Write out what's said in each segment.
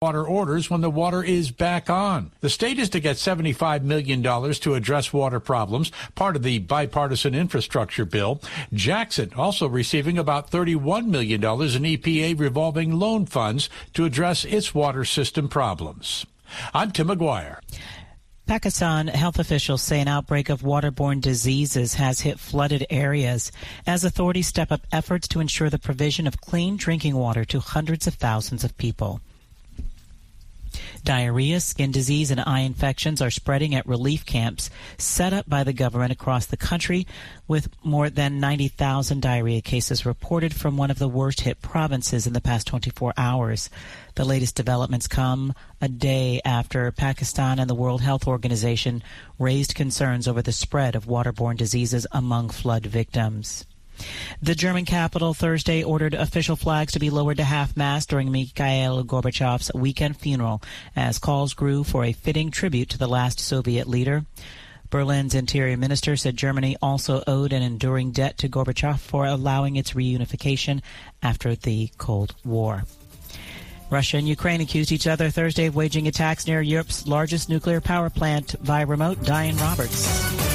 water orders when the water is back on. The state is to get $75 million to address water problems, part of the bipartisan infrastructure bill. Jackson also receiving about $31 million in EPA revolving loan funds to address its water system problems. I'm Tim McGuire. Pakistan health officials say an outbreak of waterborne diseases has hit flooded areas as authorities step up efforts to ensure the provision of clean drinking water to hundreds of thousands of people. Diarrhea, skin disease, and eye infections are spreading at relief camps set up by the government across the country, with more than 90,000 diarrhea cases reported from one of the worst-hit provinces in the past 24 hours. The latest developments come a day after Pakistan and the World Health Organization raised concerns over the spread of waterborne diseases among flood victims. The German capital Thursday ordered official flags to be lowered to half-mast during Mikhail Gorbachev's weekend funeral as calls grew for a fitting tribute to the last Soviet leader. Berlin's interior minister said Germany also owed an enduring debt to Gorbachev for allowing its reunification after the Cold War. Russia and Ukraine accused each other Thursday of waging attacks near Europe's largest nuclear power plant via remote. Diane Roberts.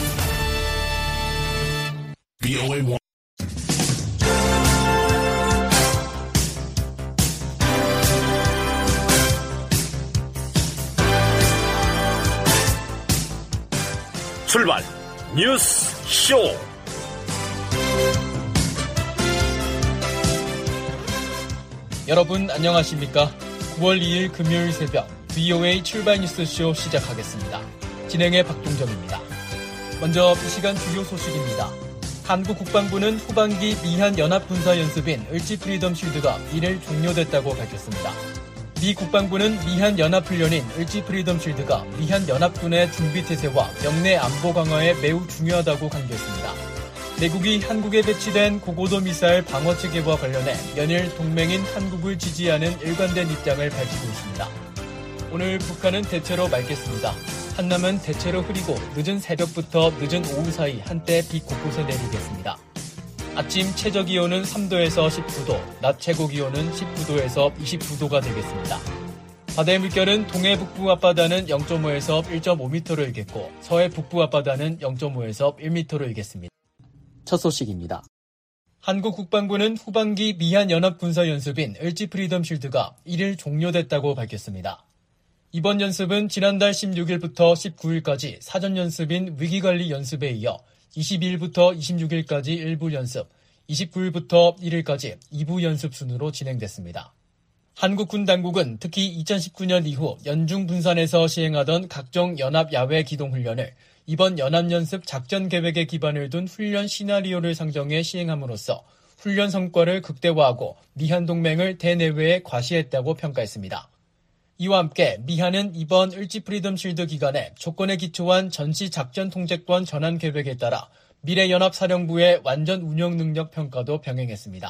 VOA1. 출발 뉴스 쇼. 여러분 안녕하십니까? 9월 2일 금요일 새벽 VOA 출발 뉴스 쇼 시작하겠습니다. 진행의 박동정입니다. 먼저 이 시간 주요 소식입니다. 한국 국방부는 후반기 미한 연합군사연습인 을지 프리덤 쉴드가 1일 종료됐다고 밝혔습니다. 미 국방부는 미한 연합훈련인 을지 프리덤 쉴드가 미한 연합군의 준비태세와 영내 안보 강화에 매우 중요하다고 강조했습니다. 미국이 한국에 배치된 고고도 미사일 방어체계와 관련해 연일 동맹인 한국을 지지하는 일관된 입장을 밝히고 있습니다. 오늘 북한은 대체로 맑겠습니다. 한남은 대체로 흐리고 늦은 새벽부터 늦은 오후 사이 한때 비 곳곳에 내리겠습니다. 아침 최저기온은 3도에서 19도, 낮 최고기온은 19도에서 29도가 되겠습니다. 바다의 물결은 동해 북부 앞바다는 0.5에서 1.5m로 일겠고 서해 북부 앞바다는 0.5에서 1m로 일겠습니다. 첫 소식입니다. 한국 국방부는 후반기 미한 연합군사연습인 을지 프리덤 쉴드가 1일 종료됐다고 밝혔습니다. 이번 연습은 지난달 16일부터 19일까지 사전연습인 위기관리 연습에 이어 22일부터 26일까지 일부 연습, 29일부터 1일까지 2부 연습 순으로 진행됐습니다. 한국 군 당국은 특히 2019년 이후 연중 분산에서 시행하던 각종 연합 야외 기동 훈련을 이번 연합연습 작전 계획에 기반을 둔 훈련 시나리오를 상정해 시행함으로써 훈련 성과를 극대화하고 미한 동맹을 대내외에 과시했다고 평가했습니다. 이와 함께 미한은 이번 을지 프리덤 쉴드 기간에 조건에 기초한 전시 작전 통제권 전환 계획에 따라 미래연합사령부의 완전 운영 능력 평가도 병행했습니다.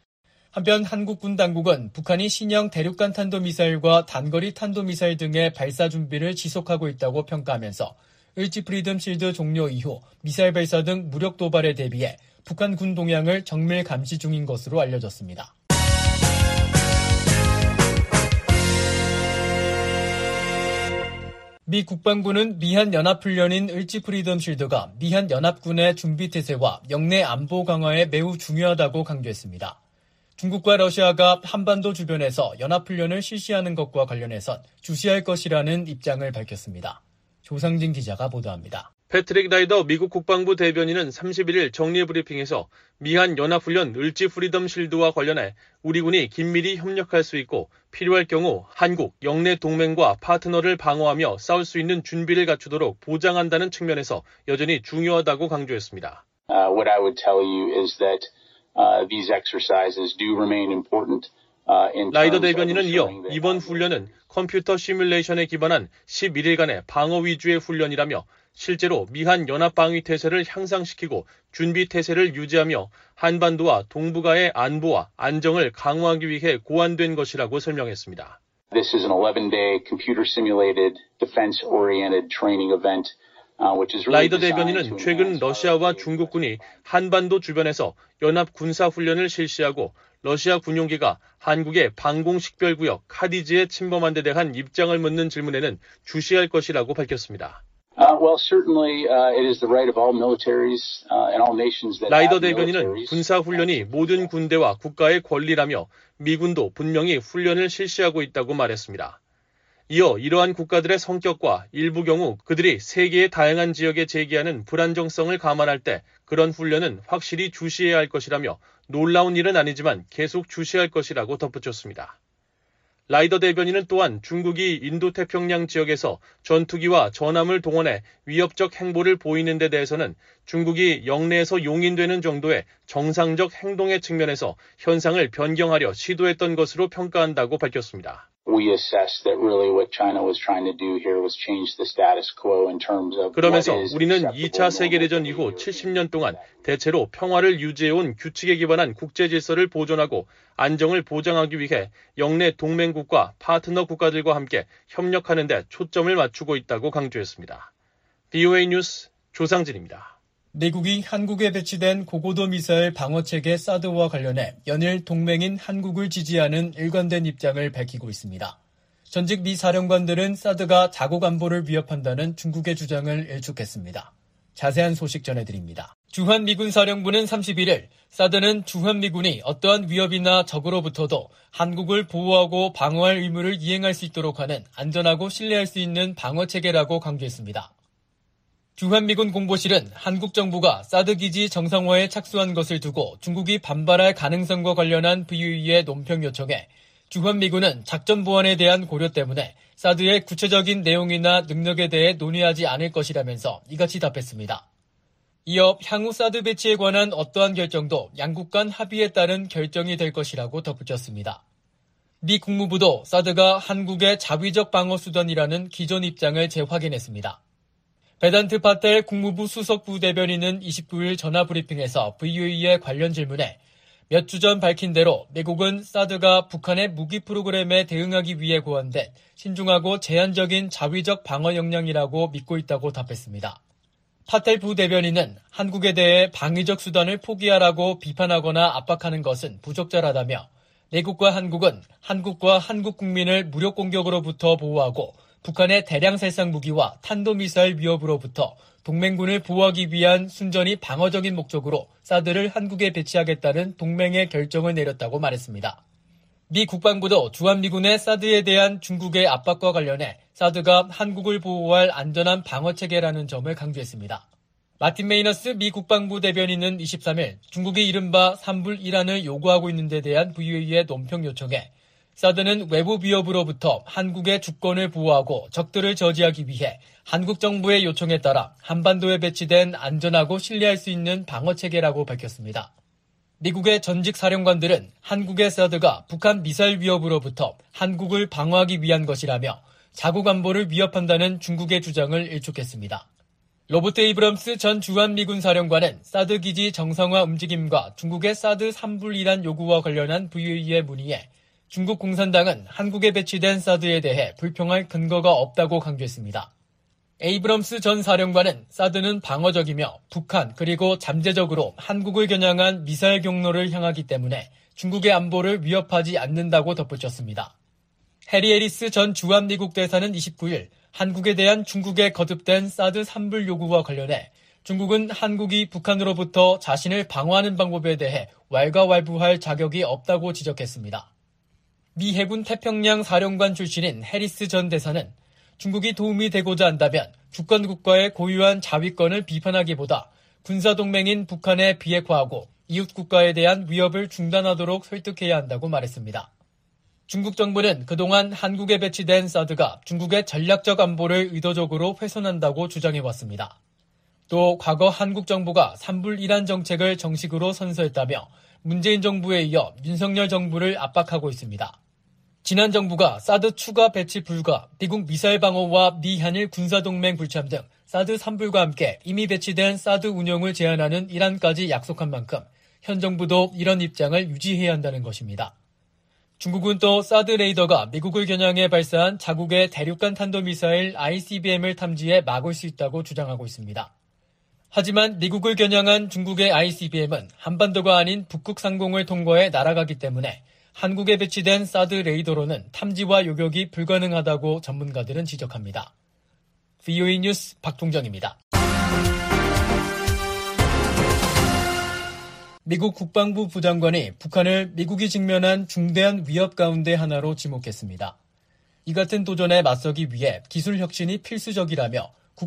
한편 한국군 당국은 북한이 신형 대륙간 탄도미사일과 단거리 탄도미사일 등의 발사 준비를 지속하고 있다고 평가하면서 을지 프리덤 쉴드 종료 이후 미사일 발사 등 무력 도발에 대비해 북한 군 동향을 정밀 감시 중인 것으로 알려졌습니다. 미 국방부는 미한 연합훈련인 을지 프리덤 쉴드가 미한 연합군의 준비태세와 영내 안보 강화에 매우 중요하다고 강조했습니다. 중국과 러시아가 한반도 주변에서 연합훈련을 실시하는 것과 관련해선 주시할 것이라는 입장을 밝혔습니다. 조상진 기자가 보도합니다. 패트릭 라이더 미국 국방부 대변인은 31일 정례브리핑에서 미한 연합훈련 을지 프리덤 쉴드와 관련해 우리 군이 긴밀히 협력할 수 있고 필요할 경우 한국, 영내 동맹과 파트너를 방어하며 싸울 수 있는 준비를 갖추도록 보장한다는 측면에서 여전히 중요하다고 강조했습니다. What I would tell you is that these exercises do remain important. 라이더 대변인은 이어 이번 훈련은 컴퓨터 시뮬레이션에 기반한 11일간의 방어 위주의 훈련이라며 실제로 미한 연합방위태세를 향상시키고 준비태세를 유지하며 한반도와 동북아의 안보와 안정을 강화하기 위해 고안된 것이라고 설명했습니다. This is an 11-day computer simulated defense-oriented training event. 라이더 대변인은 최근 러시아와 중국군이 한반도 주변에서 연합 군사훈련을 실시하고 러시아 군용기가 한국의 방공식별구역 카디즈에 침범한 데 대한 입장을 묻는 질문에는 주시할 것이라고 밝혔습니다. Well, certainly it is the right of all militaries and all nations that 라이더 have 대변인은 militaries. 군사훈련이 모든 군대와 국가의 권리라며 미군도 분명히 훈련을 실시하고 있다고 말했습니다. 이어 이러한 국가들의 성격과 일부 경우 그들이 세계의 다양한 지역에 제기하는 불안정성을 감안할 때 그런 훈련은 확실히 주시해야 할 것이라며 놀라운 일은 아니지만 계속 주시할 것이라고 덧붙였습니다. 라이더 대변인은 또한 중국이 인도태평양 지역에서 전투기와 전함을 동원해 위협적 행보를 보이는 데 대해서는 중국이 영내에서 용인되는 정도의 정상적 행동의 측면에서 현상을 변경하려 시도했던 것으로 평가한다고 밝혔습니다. We assessed that really what China was trying to do here was change the status quo in terms of 그러면서 what is 우리는 acceptable 2차 세계대전 이후 70년 동안 대체로 평화를 유지해온 규칙에 기반한 국제질서를 보존하고 안정을 보장하기 위해 영내 동맹국과 파트너 국가들과 함께 협력하는 데 초점을 맞추고 있다고 강조했습니다. BOA 뉴스 조상진입니다. 미국이 한국에 배치된 고고도 미사일 방어체계 사드와 관련해 연일 동맹인 한국을 지지하는 일관된 입장을 밝히고 있습니다. 전직 미 사령관들은 사드가 자국 안보를 위협한다는 중국의 주장을 일축했습니다. 자세한 소식 전해드립니다. 주한미군 사령부는 31일 사드는 주한미군이 어떠한 위협이나 적으로부터도 한국을 보호하고 방어할 의무를 이행할 수 있도록 하는 안전하고 신뢰할 수 있는 방어체계라고 강조했습니다. 주한미군 공보실은 한국 정부가 사드 기지 정상화에 착수한 것을 두고 중국이 반발할 가능성과 관련한 VOE의 논평 요청에 주한미군은 작전 보완에 대한 고려 때문에 사드의 구체적인 내용이나 능력에 대해 논의하지 않을 것이라면서 이같이 답했습니다. 이어 향후 사드 배치에 관한 어떠한 결정도 양국 간 합의에 따른 결정이 될 것이라고 덧붙였습니다. 미 국무부도 사드가 한국의 자위적 방어 수단이라는 기존 입장을 재확인했습니다. 베단트 파텔 국무부 수석 부대변인은 29일 전화 브리핑에서 VOE의 관련 질문에 몇 주 전 밝힌 대로 미국은 사드가 북한의 무기 프로그램에 대응하기 위해 고안된 신중하고 제한적인 자위적 방어 역량이라고 믿고 있다고 답했습니다. 파텔 부대변인은 한국에 대해 방위적 수단을 포기하라고 비판하거나 압박하는 것은 부적절하다며 미국과 한국은 한국과 한국 국민을 무력 공격으로부터 보호하고 북한의 대량 살상 무기와 탄도미사일 위협으로부터 동맹군을 보호하기 위한 순전히 방어적인 목적으로 사드를 한국에 배치하겠다는 동맹의 결정을 내렸다고 말했습니다. 미 국방부도 주한미군의 사드에 대한 중국의 압박과 관련해 사드가 한국을 보호할 안전한 방어체계라는 점을 강조했습니다. 마틴 메이너스 미 국방부 대변인은 23일 중국이 이른바 3불 1안을 요구하고 있는 데 대한 VOE의 논평 요청에 사드는 외부 위협으로부터 한국의 주권을 보호하고 적들을 저지하기 위해 한국 정부의 요청에 따라 한반도에 배치된 안전하고 신뢰할 수 있는 방어체계라고 밝혔습니다. 미국의 전직 사령관들은 한국의 사드가 북한 미사일 위협으로부터 한국을 방어하기 위한 것이라며 자국 안보를 위협한다는 중국의 주장을 일축했습니다. 로버트 에이브럼스 전 주한미군 사령관은 사드 기지 정상화 움직임과 중국의 사드 3불 1안 요구와 관련한 VOE의 문의에 중국 공산당은 한국에 배치된 사드에 대해 불평할 근거가 없다고 강조했습니다. 에이브럼스 전 사령관은 사드는 방어적이며 북한 그리고 잠재적으로 한국을 겨냥한 미사일 경로를 향하기 때문에 중국의 안보를 위협하지 않는다고 덧붙였습니다. 해리 해리스 전 주한미국 대사는 29일 한국에 대한 중국의 거듭된 사드 3불 요구와 관련해 중국은 한국이 북한으로부터 자신을 방어하는 방법에 대해 왈가왈부할 자격이 없다고 지적했습니다. 미 해군 태평양 사령관 출신인 해리스 전 대사는 중국이 도움이 되고자 한다면 주권 국가의 고유한 자위권을 비판하기보다 군사동맹인 북한에 비핵화하고 이웃 국가에 대한 위협을 중단하도록 설득해야 한다고 말했습니다. 중국 정부는 그동안 한국에 배치된 사드가 중국의 전략적 안보를 의도적으로 훼손한다고 주장해왔습니다. 또 과거 한국 정부가 3불 1안 정책을 정식으로 선서했다며 문재인 정부에 이어 윤석열 정부를 압박하고 있습니다. 지난 정부가 사드 추가 배치 불가, 미국 미사일 방어와 미한일 군사동맹 불참 등 사드 3불과 함께 이미 배치된 사드 운용을 제한하는 이란까지 약속한 만큼 현 정부도 이런 입장을 유지해야 한다는 것입니다. 중국은 또 사드 레이더가 미국을 겨냥해 발사한 자국의 대륙간 탄도미사일 ICBM을 탐지해 막을 수 있다고 주장하고 있습니다. 하지만 미국을 겨냥한 중국의 ICBM은 한반도가 아닌 북극 상공을 통과해 날아가기 때문에 한국에 배치된 사드 레이더로는 탐지와 요격이 불가능하다고 전문가들은 지적합니다. VOA 뉴스 박동정입니다. 미국 국방부 부장관이 북한을 미국이 직면한 중대한 위협 가운데 하나로 지목했습니다. 이 같은 도전에 맞서기 위해 기술 혁신이 필수적이라며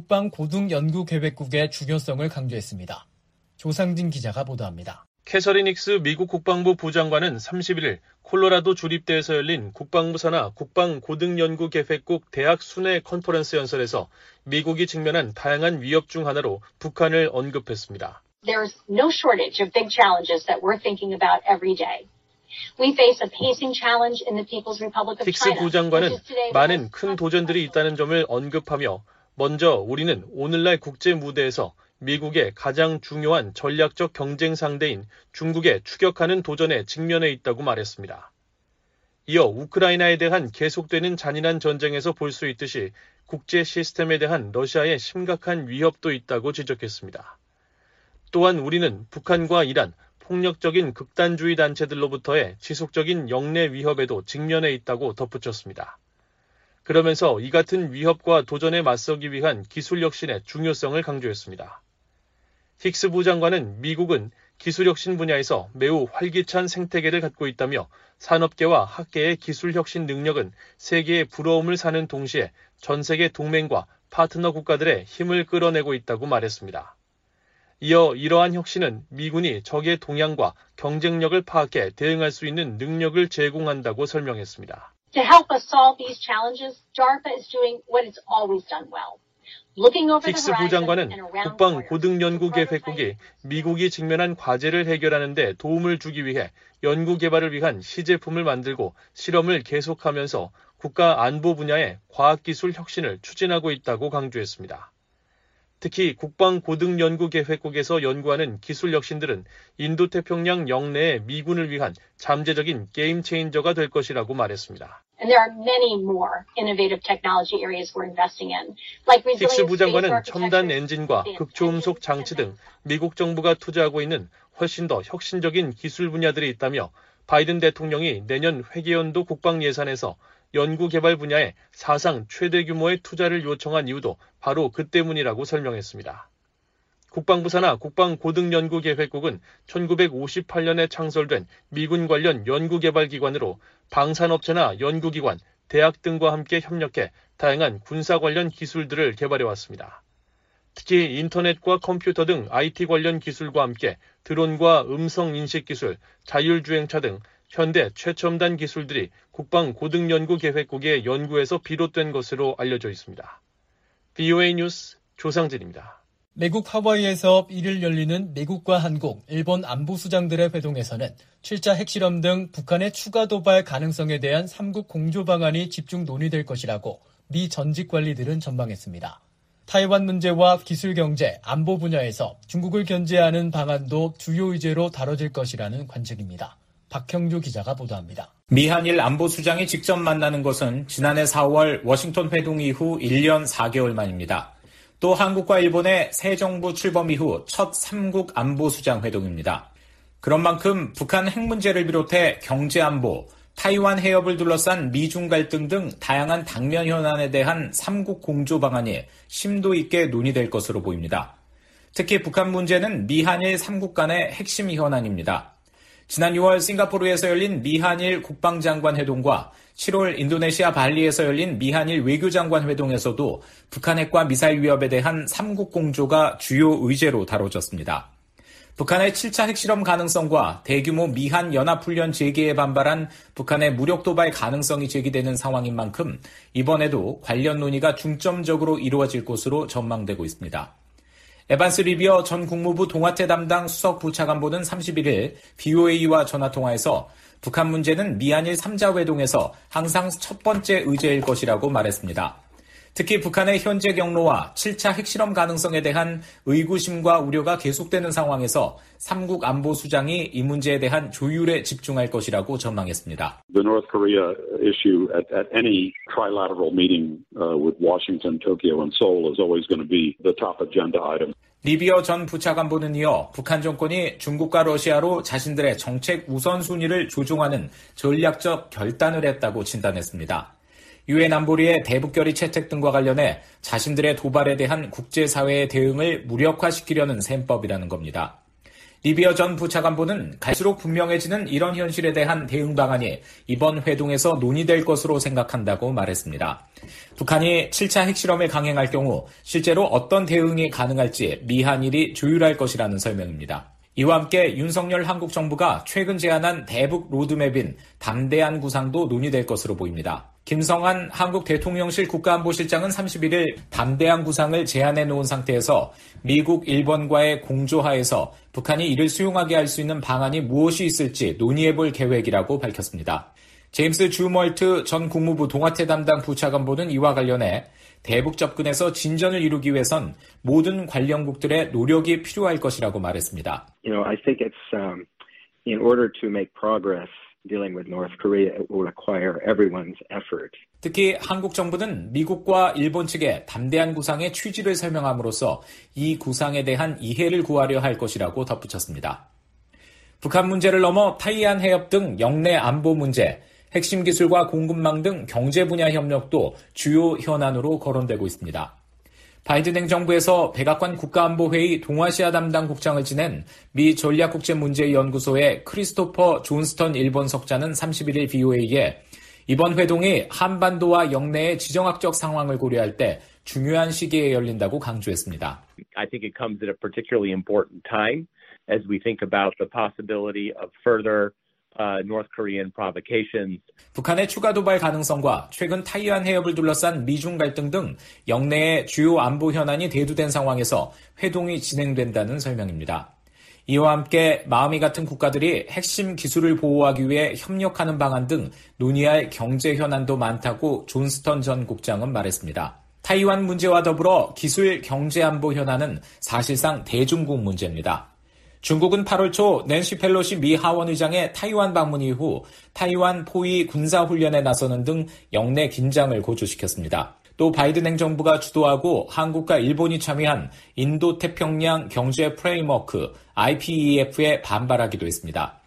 국방고등연구계획국의 중요성을 강조했습니다. 조상진 기자가 보도합니다. 캐서린 힉스 미국 국방부 부장관은 31일 콜로라도 주립대에서 열린 국방부 산하 국방고등연구계획국 대학 순회 컨퍼런스 연설에서 미국이 직면한 다양한 위협 중 하나로 북한을 언급했습니다. There's no shortage of big challenges that we're thinking about every day. We face a pacing challenge in the People's Republic of China. 힉스 부장관은 많은 큰 도전들이 있다는 점을 언급하며 먼저 우리는 오늘날 국제 무대에서 미국의 가장 중요한 전략적 경쟁 상대인 중국에 추격하는 도전에 직면해 있다고 말했습니다. 이어 우크라이나에 대한 계속되는 잔인한 전쟁에서 볼 수 있듯이 국제 시스템에 대한 러시아의 심각한 위협도 있다고 지적했습니다. 또한 우리는 북한과 이란, 폭력적인 극단주의 단체들로부터의 지속적인 영내 위협에도 직면해 있다고 덧붙였습니다. 그러면서 이 같은 위협과 도전에 맞서기 위한 기술 혁신의 중요성을 강조했습니다. 힉스 부장관은 미국은 기술 혁신 분야에서 매우 활기찬 생태계를 갖고 있다며 산업계와 학계의 기술 혁신 능력은 세계의 부러움을 사는 동시에 전 세계 동맹과 파트너 국가들의 힘을 끌어내고 있다고 말했습니다. 이어 이러한 혁신은 미군이 적의 동향과 경쟁력을 파악해 대응할 수 있는 능력을 제공한다고 설명했습니다. To help us solve these challenges, DARPA is doing what it's always done well. 힉스 부장관은 국방고등연구계획국이 미국이 직면한 과제를 해결하는 데 도움을 주기 위해 연구개발을 위한 시제품을 만들고 실험을 계속하면서 국가 안보 분야의 과학기술 혁신을 추진하고 있다고 강조했습니다. 특히 국방고등연구계획국에서 연구하는 기술 혁신들은 인도태평양 영내의 미군을 위한 잠재적인 게임 체인저가 될 것이라고 말했습니다. 힉스 부장관은 첨단 엔진과 극초음속 장치 등 미국 정부가 투자하고 있는 훨씬 더 혁신적인 기술 분야들이 있다며 바이든 대통령이 내년 회계연도 국방 예산에서 연구개발 분야에 사상 최대 규모의 투자를 요청한 이유도 바로 그 때문이라고 설명했습니다. 국방부 산하 국방고등연구계획국은 1958년에 창설된 미군 관련 연구개발기관으로 방산업체나 연구기관, 대학 등과 함께 협력해 다양한 군사 관련 기술들을 개발해왔습니다. 특히 인터넷과 컴퓨터 등 IT 관련 기술과 함께 드론과 음성인식 기술, 자율주행차 등 현대 최첨단 기술들이 국방고등연구계획국의 연구에서 비롯된 것으로 알려져 있습니다. VOA 뉴스 조상진입니다. 미국 하와이에서 1일 열리는 미국과 한국, 일본 안보수장들의 회동에서는 7차 핵실험 등 북한의 추가 도발 가능성에 대한 3국 공조 방안이 집중 논의될 것이라고 미 전직 관리들은 전망했습니다. 타이완 문제와 기술 경제, 안보 분야에서 중국을 견제하는 방안도 주요 의제로 다뤄질 것이라는 관측입니다. 박형주 기자가 보도합니다. 미한일 안보수장이 직접 만나는 것은 지난해 4월 워싱턴 회동 이후 1년 4개월 만입니다. 또 한국과 일본의 새 정부 출범 이후 첫 3국 안보수장 회동입니다. 그런 만큼 북한 핵 문제를 비롯해 경제안보, 타이완 해협을 둘러싼 미중 갈등 등 다양한 당면 현안에 대한 3국 공조 방안이 심도 있게 논의될 것으로 보입니다. 특히 북한 문제는 미한일 3국 간의 핵심 현안입니다. 지난 6월 싱가포르에서 열린 미한일 국방장관 회동과 7월 인도네시아 발리에서 열린 미한일 외교장관 회동에서도 북한 핵과 미사일 위협에 대한 3국 공조가 주요 의제로 다뤄졌습니다. 북한의 7차 핵실험 가능성과 대규모 미한 연합훈련 재개에 반발한 북한의 무력 도발 가능성이 제기되는 상황인 만큼 이번에도 관련 논의가 중점적으로 이루어질 것으로 전망되고 있습니다. 에반스 리비어 전 국무부 동아태 담당 수석 부차관보는 31일 BOA와 전화통화에서 북한 문제는 미한일 3자 회동에서 항상 첫 번째 의제일 것이라고 말했습니다. 특히 북한의 현재 경로와 7차 핵실험 가능성에 대한 의구심과 우려가 계속되는 상황에서 3국 안보수장이 이 문제에 대한 조율에 집중할 것이라고 전망했습니다. The North Korea issue at any trilateral meeting with Washington, Tokyo, and Seoul is always going to be the top agenda item. 리비어 전 부차관보는 이어 북한 정권이 중국과 러시아로 자신들의 정책 우선순위를 조종하는 전략적 결단을 했다고 진단했습니다. 유엔 안보리의 대북결의 채택 등과 관련해 자신들의 도발에 대한 국제사회의 대응을 무력화시키려는 셈법이라는 겁니다. 리비어 전 부차관보는 갈수록 분명해지는 이런 현실에 대한 대응 방안이 이번 회동에서 논의될 것으로 생각한다고 말했습니다. 북한이 7차 핵실험을 강행할 경우 실제로 어떤 대응이 가능할지 미한일이 조율할 것이라는 설명입니다. 이와 함께 윤석열 한국 정부가 최근 제안한 대북 로드맵인 담대한 구상도 논의될 것으로 보입니다. 김성한 한국 대통령실 국가안보실장은 31일 담대한 구상을 제안해 놓은 상태에서 미국, 일본과의 공조하에서 북한이 이를 수용하게 할 수 있는 방안이 무엇이 있을지 논의해 볼 계획이라고 밝혔습니다. 제임스 주멀트 전 국무부 동아태 담당 부차관보는 이와 관련해 대북 접근에서 진전을 이루기 위해선 모든 관련국들의 노력이 필요할 것이라고 말했습니다. I think it's in order to make progress dealing with North Korea, it will require everyone's effort. 특히 한국 정부는 미국과 일본 측에 담대한 구상의 취지를 설명함으로써 이 구상에 대한 이해를 구하려 할 것이라고 덧붙였습니다. 북한 문제를 넘어 타이완 해협 등 영내 안보 문제, 핵심 기술과 공급망 등 경제 분야 협력도 주요 현안으로 거론되고 있습니다. 바이든 행정부에서 백악관 국가안보회의 동아시아 담당 국장을 지낸 미 전략국제문제연구소의 크리스토퍼 존스턴 일본 석자는 31일 BOA에 이번 회동이 한반도와 영내의 지정학적 상황을 고려할 때 중요한 시기에 열린다고 강조했습니다. I think it comes at a particularly important time as we think about the possibility of further North Korean provocations. 북한의 추가 도발 가능성과 최근 타이완 해협을 둘러싼 미중 갈등 등 영내의 주요 안보 현안이 대두된 상황에서 회동이 진행된다는 설명입니다. 이와 함께 마음이 같은 국가들이 핵심 기술을 보호하기 위해 협력하는 방안 등 논의할 경제 현안도 많다고 존스턴 전 국장은 말했습니다. 타이완 문제와 더불어 기술 경제 안보 현안은 사실상 대중국 문제입니다. 중국은 8월 초 낸시 펠로시 미 하원의장의 타이완 방문 이후 타이완 포위 군사훈련에 나서는 등 영내 긴장을 고조시켰습니다. 또 바이든 행정부가 주도하고 한국과 일본이 참여한 인도태평양 경제 프레임워크 IPEF에 반발하기도 했습니다.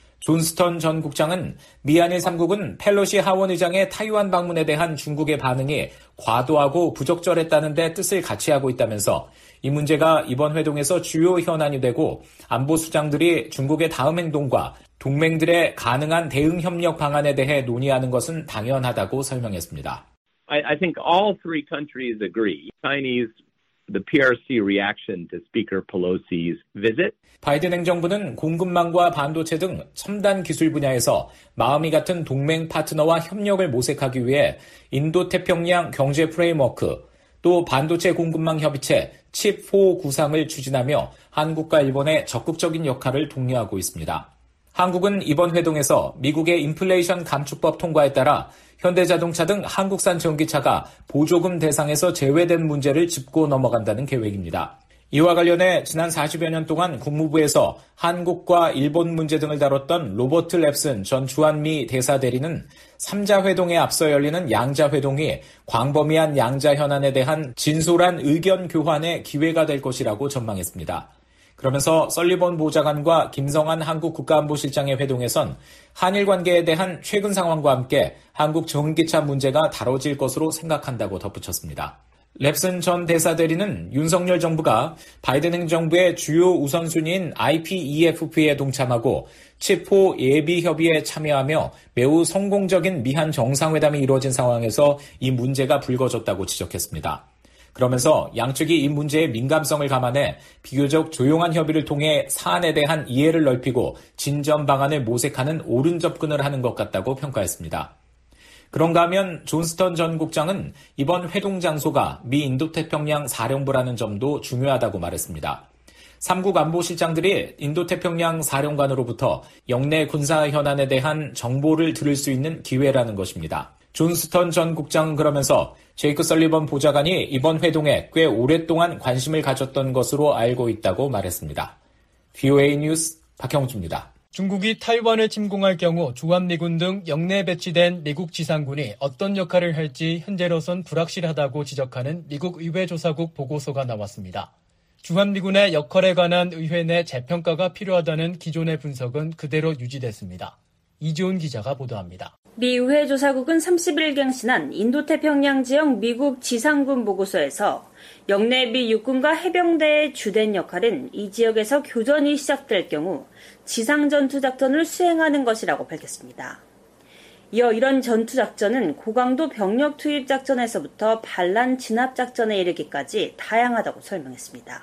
존스턴 전 국장은 미한일 3국은 펠로시 하원의장의 타이완 방문에 대한 중국의 반응이 과도하고 부적절했다는 데 뜻을 같이 하고 있다면서 이 문제가 이번 회동에서 주요 현안이 되고 안보 수장들이 중국의 다음 행동과 동맹들의 가능한 대응 협력 방안에 대해 논의하는 것은 당연하다고 설명했습니다. I think all three countries agree. The PRC reaction to Speaker Pelosi's visit. 바이든 행정부는 공급망과 반도체 등 첨단 기술 분야에서 마음이 같은 동맹 파트너와 협력을 모색하기 위해 인도태평양 경제 프레임워크, 또 반도체 공급망 협의체 칩4 구상을 추진하며 한국과 일본의 적극적인 역할을 독려하고 있습니다. 한국은 이번 회동에서 미국의 인플레이션 감축법 통과에 따라 현대자동차 등 한국산 전기차가 보조금 대상에서 제외된 문제를 짚고 넘어간다는 계획입니다. 이와 관련해 지난 40여 년 동안 국무부에서 한국과 일본 문제 등을 다뤘던 로버트 랩슨 전 주한미 대사대리는 3자 회동에 앞서 열리는 양자 회동이 광범위한 양자 현안에 대한 진솔한 의견 교환의 기회가 될 것이라고 전망했습니다. 그러면서 설리번 보좌관과 김성한 한국 국가안보실장의 회동에선 한일 관계에 대한 최근 상황과 함께 한국 전기차 문제가 다뤄질 것으로 생각한다고 덧붙였습니다. 랩슨 전 대사대리는 윤석열 정부가 바이든 행정부의 주요 우선순위인 IPEF에 동참하고 칩4 예비 협의에 참여하며 매우 성공적인 미한 정상회담이 이루어진 상황에서 이 문제가 불거졌다고 지적했습니다. 그러면서 양측이 이 문제의 민감성을 감안해 비교적 조용한 협의를 통해 사안에 대한 이해를 넓히고 진전 방안을 모색하는 옳은 접근을 하는 것 같다고 평가했습니다. 그런가 하면 존스턴 전 국장은 이번 회동 장소가 미 인도태평양 사령부라는 점도 중요하다고 말했습니다. 3국 안보실장들이 인도태평양 사령관으로부터 영내 군사 현안에 대한 정보를 들을 수 있는 기회라는 것입니다. 존스턴 전 국장은 그러면서 제이크 설리번 보좌관이 이번 회동에 꽤 오랫동안 관심을 가졌던 것으로 알고 있다고 말했습니다. VOA 뉴스 박형주입니다. 중국이 타이완을 침공할 경우 주한미군 등 영내에 배치된 미국 지상군이 어떤 역할을 할지 현재로선 불확실하다고 지적하는 미국 의회조사국 보고서가 나왔습니다. 주한미군의 역할에 관한 의회 내 재평가가 필요하다는 기존의 분석은 그대로 유지됐습니다. 이지훈 기자가 보도합니다. 미 의회조사국은 30일 경신한 인도태평양 지역 미국 지상군 보고서에서 영내 미 육군과 해병대의 주된 역할은 이 지역에서 교전이 시작될 경우 지상전투작전을 수행하는 것이라고 밝혔습니다. 이어 이런 전투작전은 고강도 병력 투입 작전에서부터 반란 진압 작전에 이르기까지 다양하다고 설명했습니다.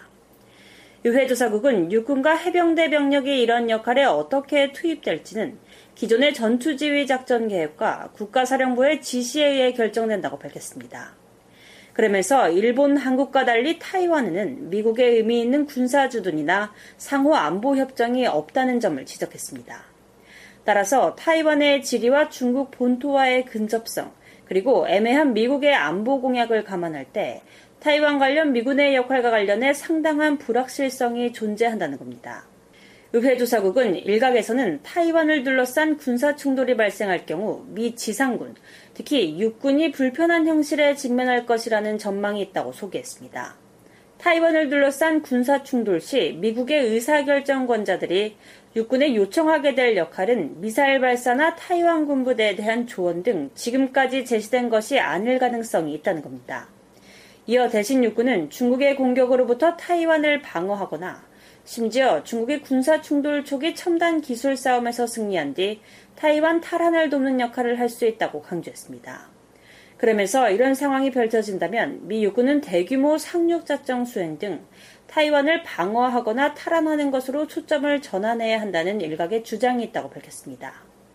의회조사국은 육군과 해병대 병력이 이런 역할에 어떻게 투입될지는 기존의 전투지휘 작전 계획과 국가사령부의 지시에 의해 결정된다고 밝혔습니다. 그러면서 일본, 한국과 달리 타이완에는 미국의 의미 있는 군사주둔이나 상호 안보 협정이 없다는 점을 지적했습니다. 따라서 타이완의 지리와 중국 본토와의 근접성, 그리고 애매한 미국의 안보 공약을 감안할 때 타이완 관련 미군의 역할과 관련해 상당한 불확실성이 존재한다는 겁니다. 의회조사국은 일각에서는 타이완을 둘러싼 군사 충돌이 발생할 경우 미 지상군, 특히 육군이 불편한 형실에 직면할 것이라는 전망이 있다고 소개했습니다. 타이완을 둘러싼 군사 충돌 시 미국의 의사결정권자들이 육군에 요청하게 될 역할은 미사일 발사나 타이완 군부대에 대한 조언 등 지금까지 제시된 것이 아닐 가능성이 있다는 겁니다. 이어 대신 육군은 중국의 공격으로부터 타이완을 방어하거나 심지어 중국의 군사 충돌 초기 첨단 기술 싸움에서 승리한 뒤 타이완 탈환을 돕는 역할을 할 수 있다고 강조했습니다. 그러면서 이런 상황이 펼쳐진다면 미 육군은 대규모 상륙작전 수행 등 타이완을 방어하거나 탈환하는 것으로 초점을 전환해야 한다는 일각의 주장이 있다고 밝혔습니다.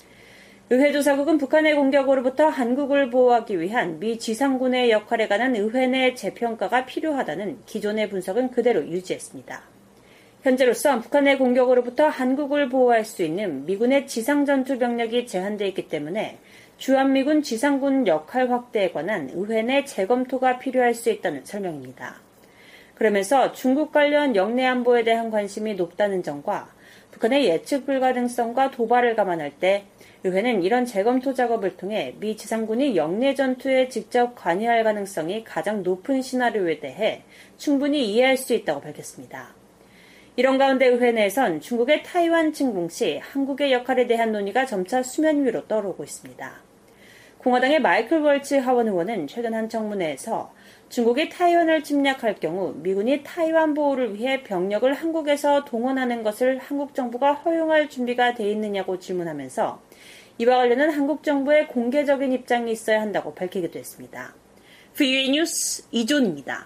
의회조사국은 북한의 공격으로부터 한국을 보호하기 위한 미 지상군의 역할에 관한 의회 내 재평가가 필요하다는 기존의 분석은 그대로 유지했습니다. 현재로서 북한의 공격으로부터 한국을 보호할 수 있는 미군의 지상전투 병력이 제한되어 있기 때문에 주한미군 지상군 역할 확대에 관한 의회 내 재검토가 필요할 수 있다는 설명입니다. 그러면서 중국 관련 영내 안보에 대한 관심이 높다는 점과 북한의 예측 불가능성과 도발을 감안할 때 의회는 이런 재검토 작업을 통해 미 지상군이 영내 전투에 직접 관여할 가능성이 가장 높은 시나리오에 대해 충분히 이해할 수 있다고 밝혔습니다. 이런 가운데 의회 내에선 중국의 타이완 침공 시 한국의 역할에 대한 논의가 점차 수면 위로 떠오르고 있습니다. 공화당의 마이클 월츠 하원 의원은 최근 한 청문회에서 중국이 타이완을 침략할 경우 미군이 타이완 보호를 위해 병력을 한국에서 동원하는 것을 한국 정부가 허용할 준비가 돼 있느냐고 질문하면서 이와 관련한 한국 정부의 공개적인 입장이 있어야 한다고 밝히기도 했습니다. VOA 뉴스 이존입니다.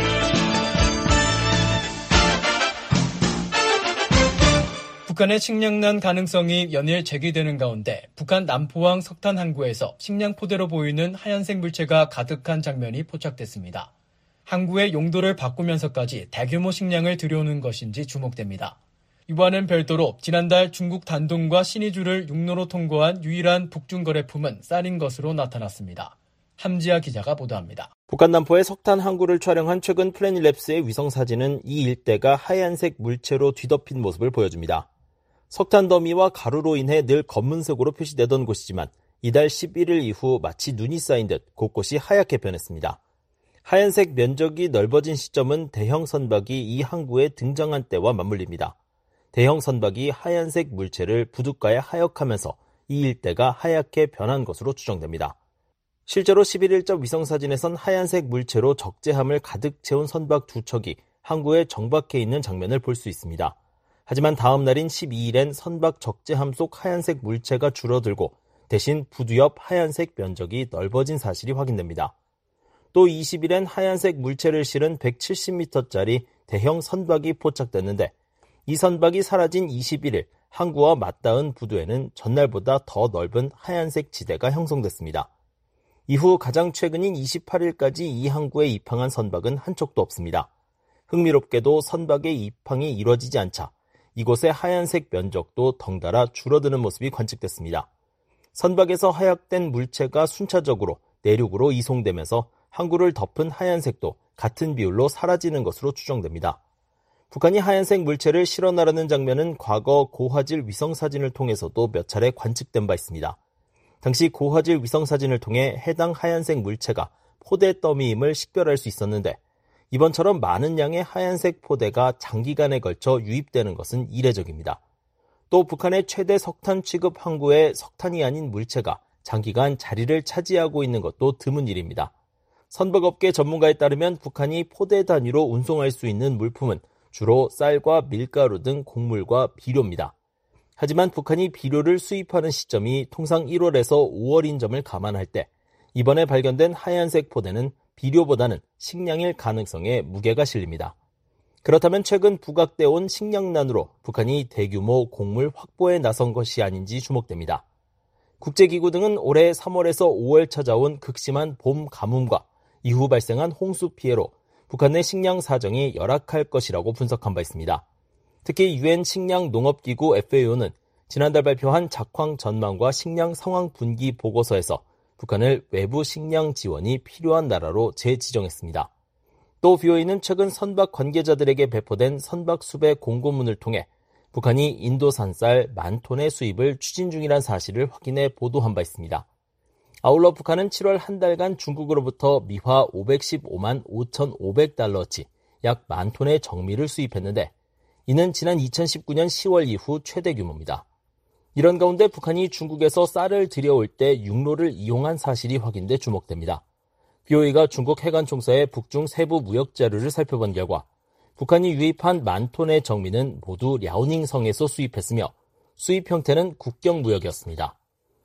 북한의 식량난 가능성이 연일 제기되는 가운데 북한 남포항 석탄 항구에서 식량 포대로 보이는 하얀색 물체가 가득한 장면이 포착됐습니다. 항구의 용도를 바꾸면서까지 대규모 식량을 들여오는 것인지 주목됩니다. 이와는 별도로 지난달 중국 단동과 신의주를 육로로 통과한 유일한 북중 거래품은 쌀인 것으로 나타났습니다. 함지아 기자가 보도합니다. 북한 남포의 석탄 항구를 촬영한 최근 플래닛랩스의 위성사진은 이 일대가 하얀색 물체로 뒤덮인 모습을 보여줍니다. 석탄 더미와 가루로 인해 늘 검은색으로 표시되던 곳이지만 이달 11일 이후 마치 눈이 쌓인 듯 곳곳이 하얗게 변했습니다. 하얀색 면적이 넓어진 시점은 대형 선박이 이 항구에 등장한 때와 맞물립니다. 대형 선박이 하얀색 물체를 부둣가에 하역하면서 이 일대가 하얗게 변한 것으로 추정됩니다. 실제로 11일자 위성사진에선 하얀색 물체로 적재함을 가득 채운 선박 두 척이 항구에 정박해 있는 장면을 볼 수 있습니다. 하지만 다음 날인 12일엔 선박 적재함 속 하얀색 물체가 줄어들고 대신 부두 옆 하얀색 면적이 넓어진 사실이 확인됩니다. 또 20일엔 하얀색 물체를 실은 170m짜리 대형 선박이 포착됐는데 이 선박이 사라진 21일 항구와 맞닿은 부두에는 전날보다 더 넓은 하얀색 지대가 형성됐습니다. 이후 가장 최근인 28일까지 이 항구에 입항한 선박은 한 척도 없습니다. 흥미롭게도 선박의 입항이 이루어지지 않자 이곳의 하얀색 면적도 덩달아 줄어드는 모습이 관측됐습니다. 선박에서 하약된 물체가 순차적으로 내륙으로 이송되면서 항구를 덮은 하얀색도 같은 비율로 사라지는 것으로 추정됩니다. 북한이 하얀색 물체를 실어 나르는 장면은 과거 고화질 위성사진을 통해서도 몇 차례 관측된 바 있습니다. 당시 고화질 위성사진을 통해 해당 하얀색 물체가 포대 더미임을 식별할 수 있었는데 이번처럼 많은 양의 하얀색 포대가 장기간에 걸쳐 유입되는 것은 이례적입니다. 또 북한의 최대 석탄 취급 항구에 석탄이 아닌 물체가 장기간 자리를 차지하고 있는 것도 드문 일입니다. 선박업계 전문가에 따르면 북한이 포대 단위로 운송할 수 있는 물품은 주로 쌀과 밀가루 등 곡물과 비료입니다. 하지만 북한이 비료를 수입하는 시점이 통상 1월에서 5월인 점을 감안할 때 이번에 발견된 하얀색 포대는 비료보다는 식량일 가능성에 무게가 실립니다. 그렇다면 최근 부각돼 온 식량난으로 북한이 대규모 곡물 확보에 나선 것이 아닌지 주목됩니다. 국제기구 등은 올해 3월에서 5월 찾아온 극심한 봄 가뭄과 이후 발생한 홍수 피해로 북한 내 식량 사정이 열악할 것이라고 분석한 바 있습니다. 특히 유엔 식량농업기구 FAO는 지난달 발표한 작황 전망과 식량 상황 분기 보고서에서 북한을 외부 식량 지원이 필요한 나라로 재지정했습니다. 또 BOE는 최근 선박 관계자들에게 배포된 선박 수배 공고문을 통해 북한이 인도산 쌀 10,000톤의 수입을 추진 중이라는 사실을 확인해 보도한 바 있습니다. 아울러 북한은 7월 한 달간 중국으로부터 미화 515만 5,500달러치 약 10,000톤의 정미를 수입했는데 이는 지난 2019년 10월 이후 최대 규모입니다. 이런 가운데 북한이 중국에서 쌀을 들여올 때 육로를 이용한 사실이 확인돼 주목됩니다. BOE가 중국 해관총사의 북중 세부 무역 자료를 살펴본 결과 북한이 유입한 10,000톤의 정미는 모두 랴오닝성에서 수입했으며 수입 형태는 국경무역이었습니다.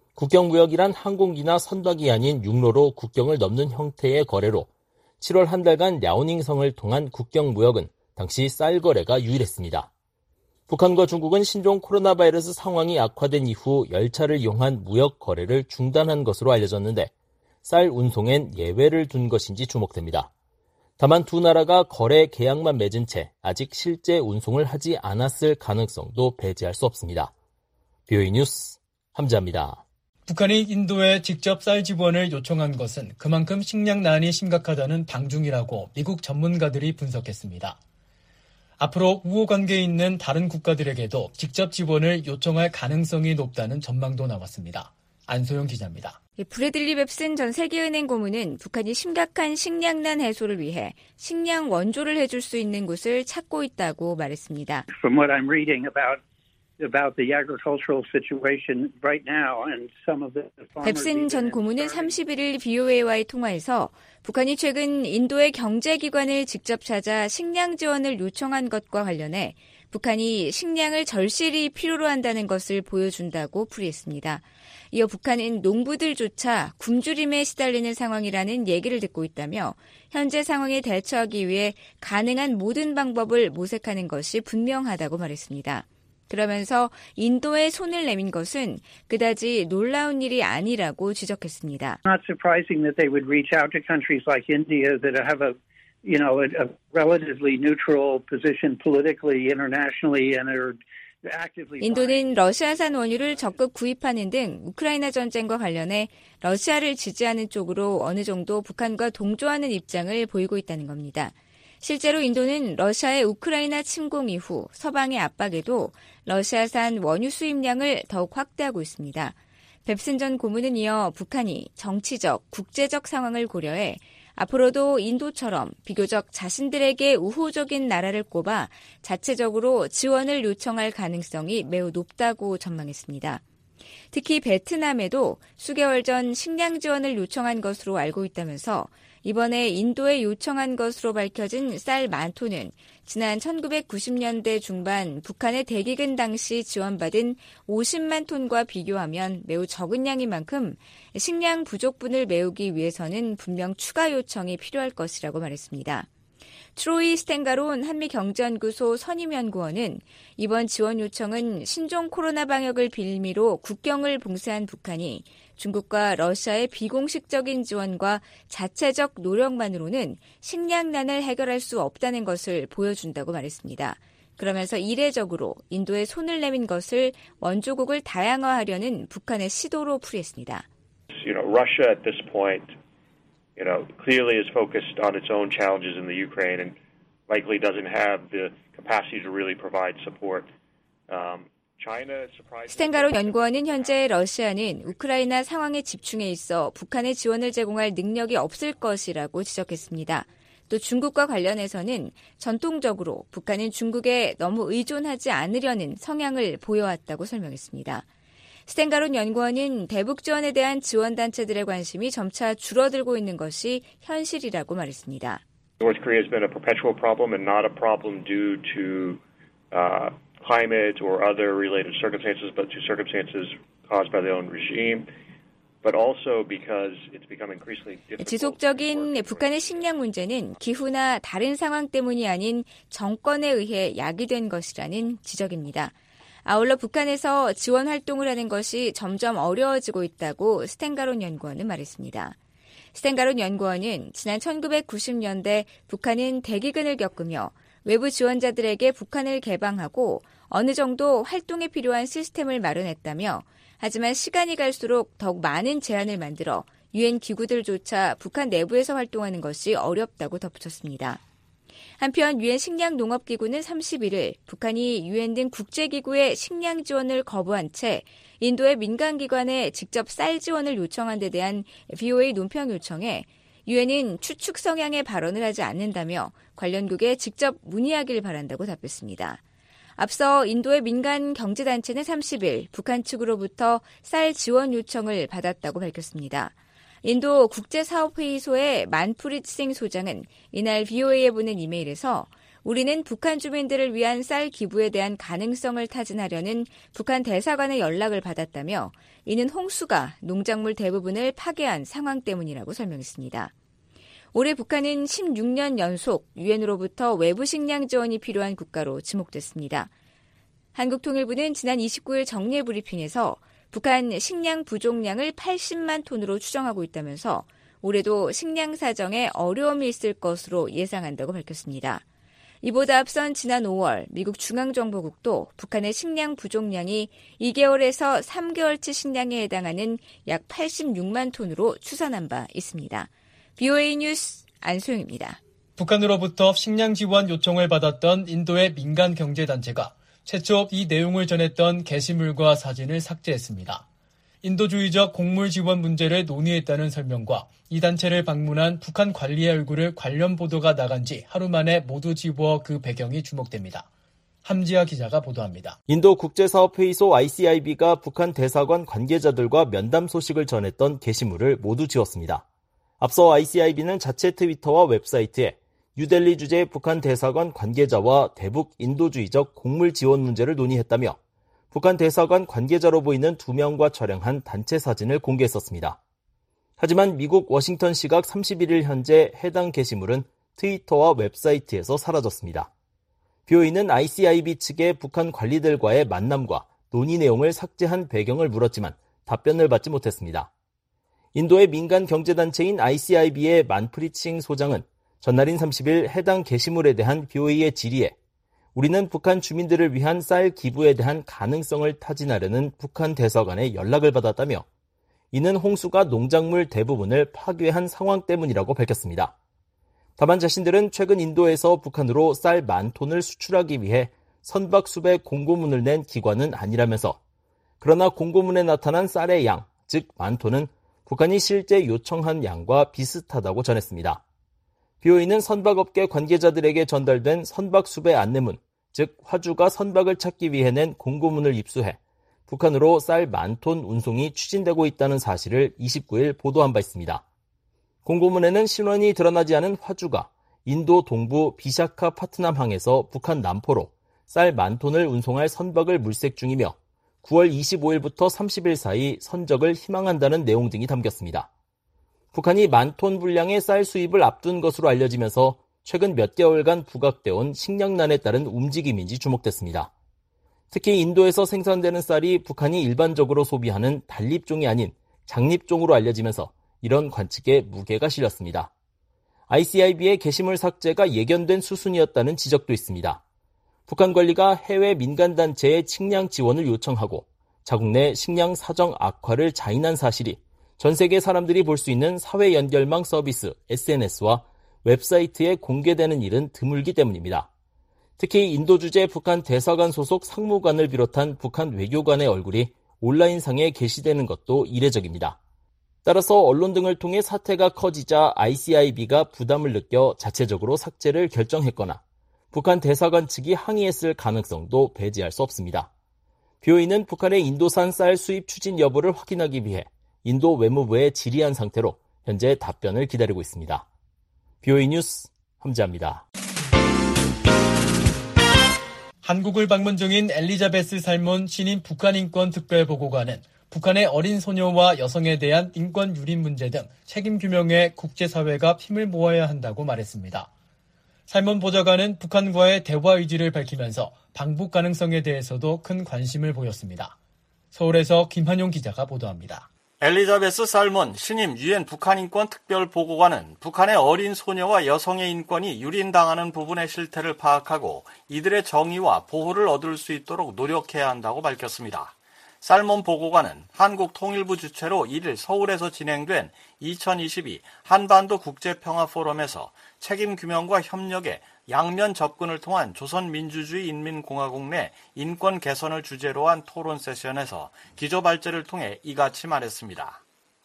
국경무역이란 항공기나 선박이 아닌 육로로 국경을 넘는 형태의 거래로 7월 한 달간 랴오닝성을 통한 국경무역은 당시 쌀 거래가 유일했습니다. 북한과 중국은 신종 코로나 바이러스 상황이 악화된 이후 열차를 이용한 무역 거래를 중단한 것으로 알려졌는데 쌀 운송엔 예외를 둔 것인지 주목됩니다. 다만 두 나라가 거래 계약만 맺은 채 아직 실제 운송을 하지 않았을 가능성도 배제할 수 없습니다. BOE 뉴스 함지아입니다. 북한이 인도에 직접 쌀 지원을 요청한 것은 그만큼 식량난이 심각하다는 방중이라고 미국 전문가들이 분석했습니다. 앞으로 우호 관계에 있는 다른 국가들에게도 직접 지원을 요청할 가능성이 높다는 전망도 나왔습니다. 안소영 기자입니다. 브래들리 웹슨 전 세계은행 고문은 북한이 심각한 식량난 해소를 위해 식량 원조를 해줄 수 있는 곳을 찾고 있다고 말했습니다. From what I'm reading about the agricultural situation right now and some of the 웹슨 전 고문은 31일 BOA와의 통화에서 북한이 최근 인도의 경제기관을 직접 찾아 식량 지원을 요청한 것과 관련해 북한이 식량을 절실히 필요로 한다는 것을 보여준다고 풀이했습니다. 이어 북한은 농부들조차 굶주림에 시달리는 상황이라는 얘기를 듣고 있다며 현재 상황에 대처하기 위해 가능한 모든 방법을 모색하는 것이 분명하다고 말했습니다. 그러면서 인도에 손을 내민 것은 그다지 놀라운 일이 아니라고 지적했습니다. Not surprising that they would reach out to countries like India that have a relatively neutral position politically, internationally, and are actively. 인도는 러시아산 원유를 적극 구입하는 등 우크라이나 전쟁과 관련해 러시아를 지지하는 쪽으로 어느 정도 북한과 동조하는 입장을 보이고 있다는 겁니다. 실제로 인도는 러시아의 우크라이나 침공 이후 서방의 압박에도 러시아산 원유 수입량을 더욱 확대하고 있습니다. 웹슨 전 고문은 이어 북한이 정치적, 국제적 상황을 고려해 앞으로도 인도처럼 비교적 자신들에게 우호적인 나라를 꼽아 자체적으로 지원을 요청할 가능성이 매우 높다고 전망했습니다. 특히 베트남에도 수개월 전 식량 지원을 요청한 것으로 알고 있다면서 이번에 인도에 요청한 것으로 밝혀진 쌀 10,000톤은 지난 1990년대 중반 북한의 대기근 당시 지원받은 50만 톤과 비교하면 매우 적은 양인 만큼 식량 부족분을 메우기 위해서는 분명 추가 요청이 필요할 것이라고 말했습니다. 트로이 스텐가론 한미경제연구소 선임연구원은 이번 지원 요청은 신종 코로나 방역을 빌미로 국경을 봉쇄한 북한이 중국과 러시아의 비공식적인 지원과 자체적 노력만으로는 식량난을 해결할 수 없다는 것을 보여준다고 말했습니다. 그러면서 이례적으로 인도에 손을 내민 것을 원조국을 다양화하려는 북한의 시도로 풀이했습니다. Russia at this point, clearly is focused on its own challenges in the Ukraine and likely doesn't have the capacity to really provide support. 스탠가론 연구원은 현재 러시아는 우크라이나 상황에 집중해 있어 북한에 지원을 제공할 능력이 없을 것이라고 지적했습니다. 또 중국과 관련해서는 전통적으로 북한은 중국에 너무 의존하지 않으려는 성향을 보여왔다고 설명했습니다. 스탠가론 연구원은 대북 지원에 대한 지원단체들의 관심이 점차 줄어들고 있는 것이 현실이라고 말했습니다. North Korea has been a perpetual problem and not a problem due to climate or other related circumstances, but to circumstances caused by their own regime. But also because it's become increasingly difficult. 지속적인 북한의 식량 문제는 기후나 다른 상황 때문이 아닌 정권에 의해 야기된 것이라는 지적입니다. 아울러 북한에서 지원 활동을 하는 것이 점점 어려워지고 있다고 스탠가론 연구원은 말했습니다. 스탠가론 연구원은 지난 1990년대 북한은 대기근을 겪으며 외부 지원자들에게 북한을 개방하고 어느 정도 활동에 필요한 시스템을 마련했다며 하지만 시간이 갈수록 더욱 많은 제한을 만들어 유엔 기구들조차 북한 내부에서 활동하는 것이 어렵다고 덧붙였습니다. 한편 유엔 식량농업기구는 31일 북한이 유엔 등 국제기구의 식량 지원을 거부한 채 인도의 민간기관에 직접 쌀 지원을 요청한 데 대한 VOA 논평 요청에 유엔은 추측 성향의 발언을 하지 않는다며 관련국에 직접 문의하길 바란다고 답했습니다. 앞서 인도의 민간 경제단체는 30일 북한 측으로부터 쌀 지원 요청을 받았다고 밝혔습니다. 인도 국제사업회의소의 만프릿 싱 소장은 이날 VOA에 보낸 이메일에서 우리는 북한 주민들을 위한 쌀 기부에 대한 가능성을 타진하려는 북한 대사관의 연락을 받았다며 이는 홍수가 농작물 대부분을 파괴한 상황 때문이라고 설명했습니다. 올해 북한은 16년 연속 유엔으로부터 외부 식량 지원이 필요한 국가로 지목됐습니다. 한국통일부는 지난 29일 정례 브리핑에서 북한 식량 부족량을 80만 톤으로 추정하고 있다면서 올해도 식량 사정에 어려움이 있을 것으로 예상한다고 밝혔습니다. 이보다 앞선 지난 5월 미국 중앙정보국도 북한의 식량 부족량이 2개월에서 3개월치 식량에 해당하는 약 86만 톤으로 추산한 바 있습니다. VOA 뉴스 안소영입니다. 북한으로부터 식량 지원 요청을 받았던 인도의 민간 경제단체가 최초 이 내용을 전했던 게시물과 사진을 삭제했습니다. 인도주의적 곡물 지원 문제를 논의했다는 설명과 이 단체를 방문한 북한 관리의 얼굴을 관련 보도가 나간 지 하루 만에 모두 지워 그 배경이 주목됩니다. 함지아 기자가 보도합니다. 인도 국제사업회의소 ICIB가 북한 대사관 관계자들과 면담 소식을 전했던 게시물을 모두 지웠습니다. 앞서 ICIB는 자체 트위터와 웹사이트에 뉴델리 주재 북한 대사관 관계자와 대북 인도주의적 곡물 지원 문제를 논의했다며 북한 대사관 관계자로 보이는 2명과 촬영한 단체 사진을 공개했었습니다. 하지만 미국 워싱턴 시각 31일 현재 해당 게시물은 트위터와 웹사이트에서 사라졌습니다. BOE는 ICIB 측의 북한 관리들과의 만남과 논의 내용을 삭제한 배경을 물었지만 답변을 받지 못했습니다. 인도의 민간 경제단체인 ICIB의 만프릿 싱 소장은 전날인 30일 해당 게시물에 대한 BOE의 질의에 우리는 북한 주민들을 위한 쌀 기부에 대한 가능성을 타진하려는 북한 대사관의 연락을 받았다며 이는 홍수가 농작물 대부분을 파괴한 상황 때문이라고 밝혔습니다. 다만 자신들은 최근 인도에서 북한으로 쌀 10,000톤을 수출하기 위해 선박수배 공고문을 낸 기관은 아니라면서 그러나 공고문에 나타난 쌀의 양, 즉 10,000톤은 북한이 실제 요청한 양과 비슷하다고 전했습니다. BOE는 선박업계 관계자들에게 전달된 선박수배 안내문, 즉 화주가 선박을 찾기 위해 낸 공고문을 입수해 북한으로 쌀 10,000톤 운송이 추진되고 있다는 사실을 29일 보도한 바 있습니다. 공고문에는 신원이 드러나지 않은 화주가 인도 동부 비샤카 파트남항에서 북한 남포로 쌀 10,000톤을 운송할 선박을 물색 중이며 9월 25일부터 30일 사이 선적을 희망한다는 내용 등이 담겼습니다. 북한이 10,000톤 분량의 쌀 수입을 앞둔 것으로 알려지면서 최근 몇 개월간 부각되어 온 식량난에 따른 움직임인지 주목됐습니다. 특히 인도에서 생산되는 쌀이 북한이 일반적으로 소비하는 단립종이 아닌 장립종으로 알려지면서 이런 관측에 무게가 실렸습니다. ICIB의 게시물 삭제가 예견된 수순이었다는 지적도 있습니다. 북한 관리가 해외 민간단체의 식량 지원을 요청하고 자국 내 식량 사정 악화를 자인한 사실이 전 세계 사람들이 볼 수 있는 사회 연결망 서비스 SNS와 웹사이트에 공개되는 일은 드물기 때문입니다. 특히 인도 주재 북한 대사관 소속 상무관을 비롯한 북한 외교관의 얼굴이 온라인상에 게시되는 것도 이례적입니다. 따라서 언론 등을 통해 사태가 커지자 ICIB가 부담을 느껴 자체적으로 삭제를 결정했거나 북한 대사관 측이 항의했을 가능성도 배제할 수 없습니다. BOE는 북한의 인도산 쌀 수입 추진 여부를 확인하기 위해 인도 외무부에 질의한 상태로 현재 답변을 기다리고 있습니다. BOE 뉴스 함재합니다. 한국을 방문 중인 엘리자베스 살몬 신임 북한 인권 특별보고관은 북한의 어린 소녀와 여성에 대한 인권 유린 문제 등 책임 규명에 국제사회가 힘을 모아야 한다고 말했습니다. 살몬 보좌관은 북한과의 대화 의지를 밝히면서 방북 가능성에 대해서도 큰 관심을 보였습니다. 서울에서 김한용 기자가 보도합니다. 엘리자베스 살몬 신임 유엔 북한인권 특별보고관은 북한의 어린 소녀와 여성의 인권이 유린당하는 부분의 실태를 파악하고 이들의 정의와 보호를 얻을 수 있도록 노력해야 한다고 밝혔습니다. 살몬 보고관은 한국 통일부 주최로 1일 서울에서 진행된 2022 한반도 국제평화포럼에서 책임규명과 협력의 양면 접근을 통한 조선민주주의 인민공화국 내 인권 개선을 주제로 한 토론 세션에서 기조 발제를 통해 이같이 말했습니다.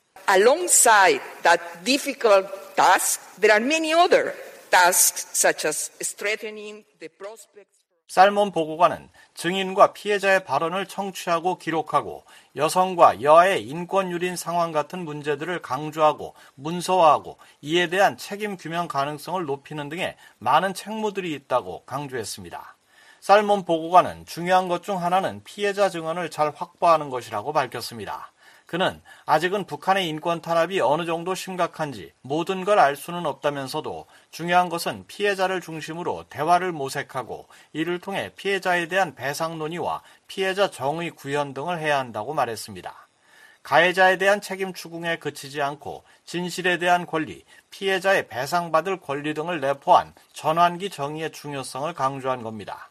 Alongside that difficult task, there are many other tasks such as strengthening the prospects. 살몬 보고관은 증인과 피해자의 발언을 청취하고 기록하고 여성과 여아의 인권 유린 상황 같은 문제들을 강조하고 문서화하고 이에 대한 책임 규명 가능성을 높이는 등의 많은 책무들이 있다고 강조했습니다. 살몬 보고관은 중요한 것 중 하나는 피해자 증언을 잘 확보하는 것이라고 밝혔습니다. 그는 아직은 북한의 인권 탄압이 어느 정도 심각한지 모든 걸 알 수는 없다면서도 중요한 것은 피해자를 중심으로 대화를 모색하고 이를 통해 피해자에 대한 배상 논의와 피해자 정의 구현 등을 해야 한다고 말했습니다. 가해자에 대한 책임 추궁에 그치지 않고 진실에 대한 권리, 피해자의 배상받을 권리 등을 내포한 전환기 정의의 중요성을 강조한 겁니다.